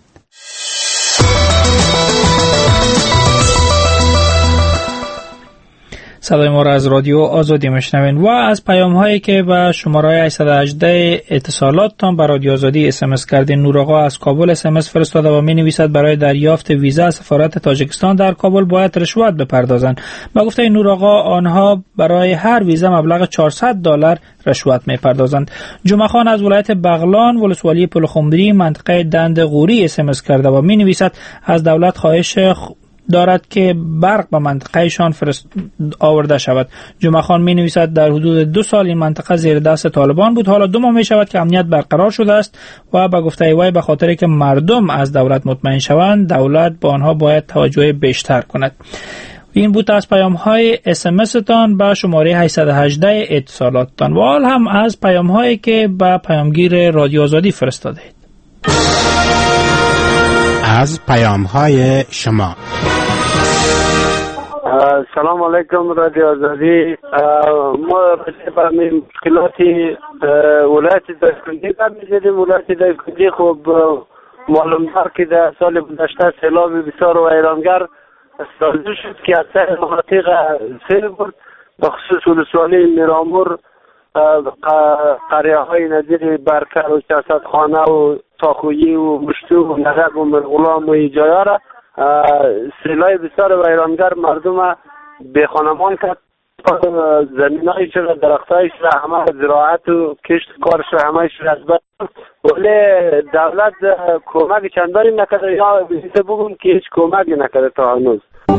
صدای ما را از رادیو آزادی میشنوین و از پیام هایی که به شماره هشتصد و هجده اتصالات تان به رادیو آزادی اس ام اس کردین. نور آقا از کابل اس ام اس فرستاده و می نویسد برای دریافت ویزا سفارت تاجیکستان در کابل باید رشوت بپردازند. با گفته نور آقا آنها برای هر ویزا مبلغ چهارصد دلار رشوت میپردازند. جمعه خان از ولایت بغلان ولسوالی پلخمری منطقه دند غوری اس ام اس کرده و می نویسد از دولت خواهش دارد که برق به منطقهشان فرست آورده شود. جمعه خان می نویسد در حدود دو سال این منطقه زیر دست طالبان بود، حالا دو ماه می شود که امنیت برقرار شده است و به گفته وی به خاطر که مردم از دولت مطمئن شوند دولت با آنها باید توجه بیشتر کند. این بود از پیام های اس ام اس تان به شماره هشتصد و هجده اتصالات تان و حال هم از پیام هایی که به پیامگیر رادیو آزادی فرستاده اید. از پیام های شما سلام علیکم رادیو آزادی. ما راجع به مشکلات ولایت دایکنډي بحث می‌کردیم. ولایت دایکنډي خب معلوم دار که در سال گذشته سیلاب بسیار و ویرانگر سازی شد که اکثر مناطق سیل برد، به خصوص ولسوالی میرامور، قریه های نظیر برکر و سیاست خانه و تاخویی و مشتو و نرگ و مرغلام و جایا را سیلای بسیار ویرانگر مردم به خانمان کرد. زمین های شده، درخت های شده، همه زراعت و کشت کار شده، همه شده از بر. ولی دولت کمک چندانی نکرده، یا بیسته بگم که هیچ کمکی نکرده تا هنوز.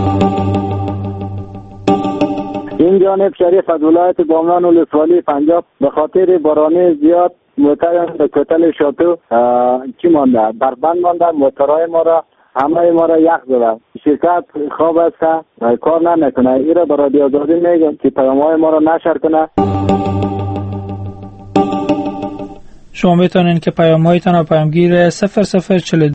این جانب شریف از ولایت باملان و ولسوالی پنجاب به خاطر باران زیاد موتر به کتل شاتو چی مانده؟ بربند مانده. موترهای ما را همه ما را یخ زده. شرکت خواب است که کار نمیکنه. این را به رادیو آزادی میگم که پیام‌های ما را نشر کنه. شما میتونین که پیام‌هایتان را پیامگیر صفر صفر چهل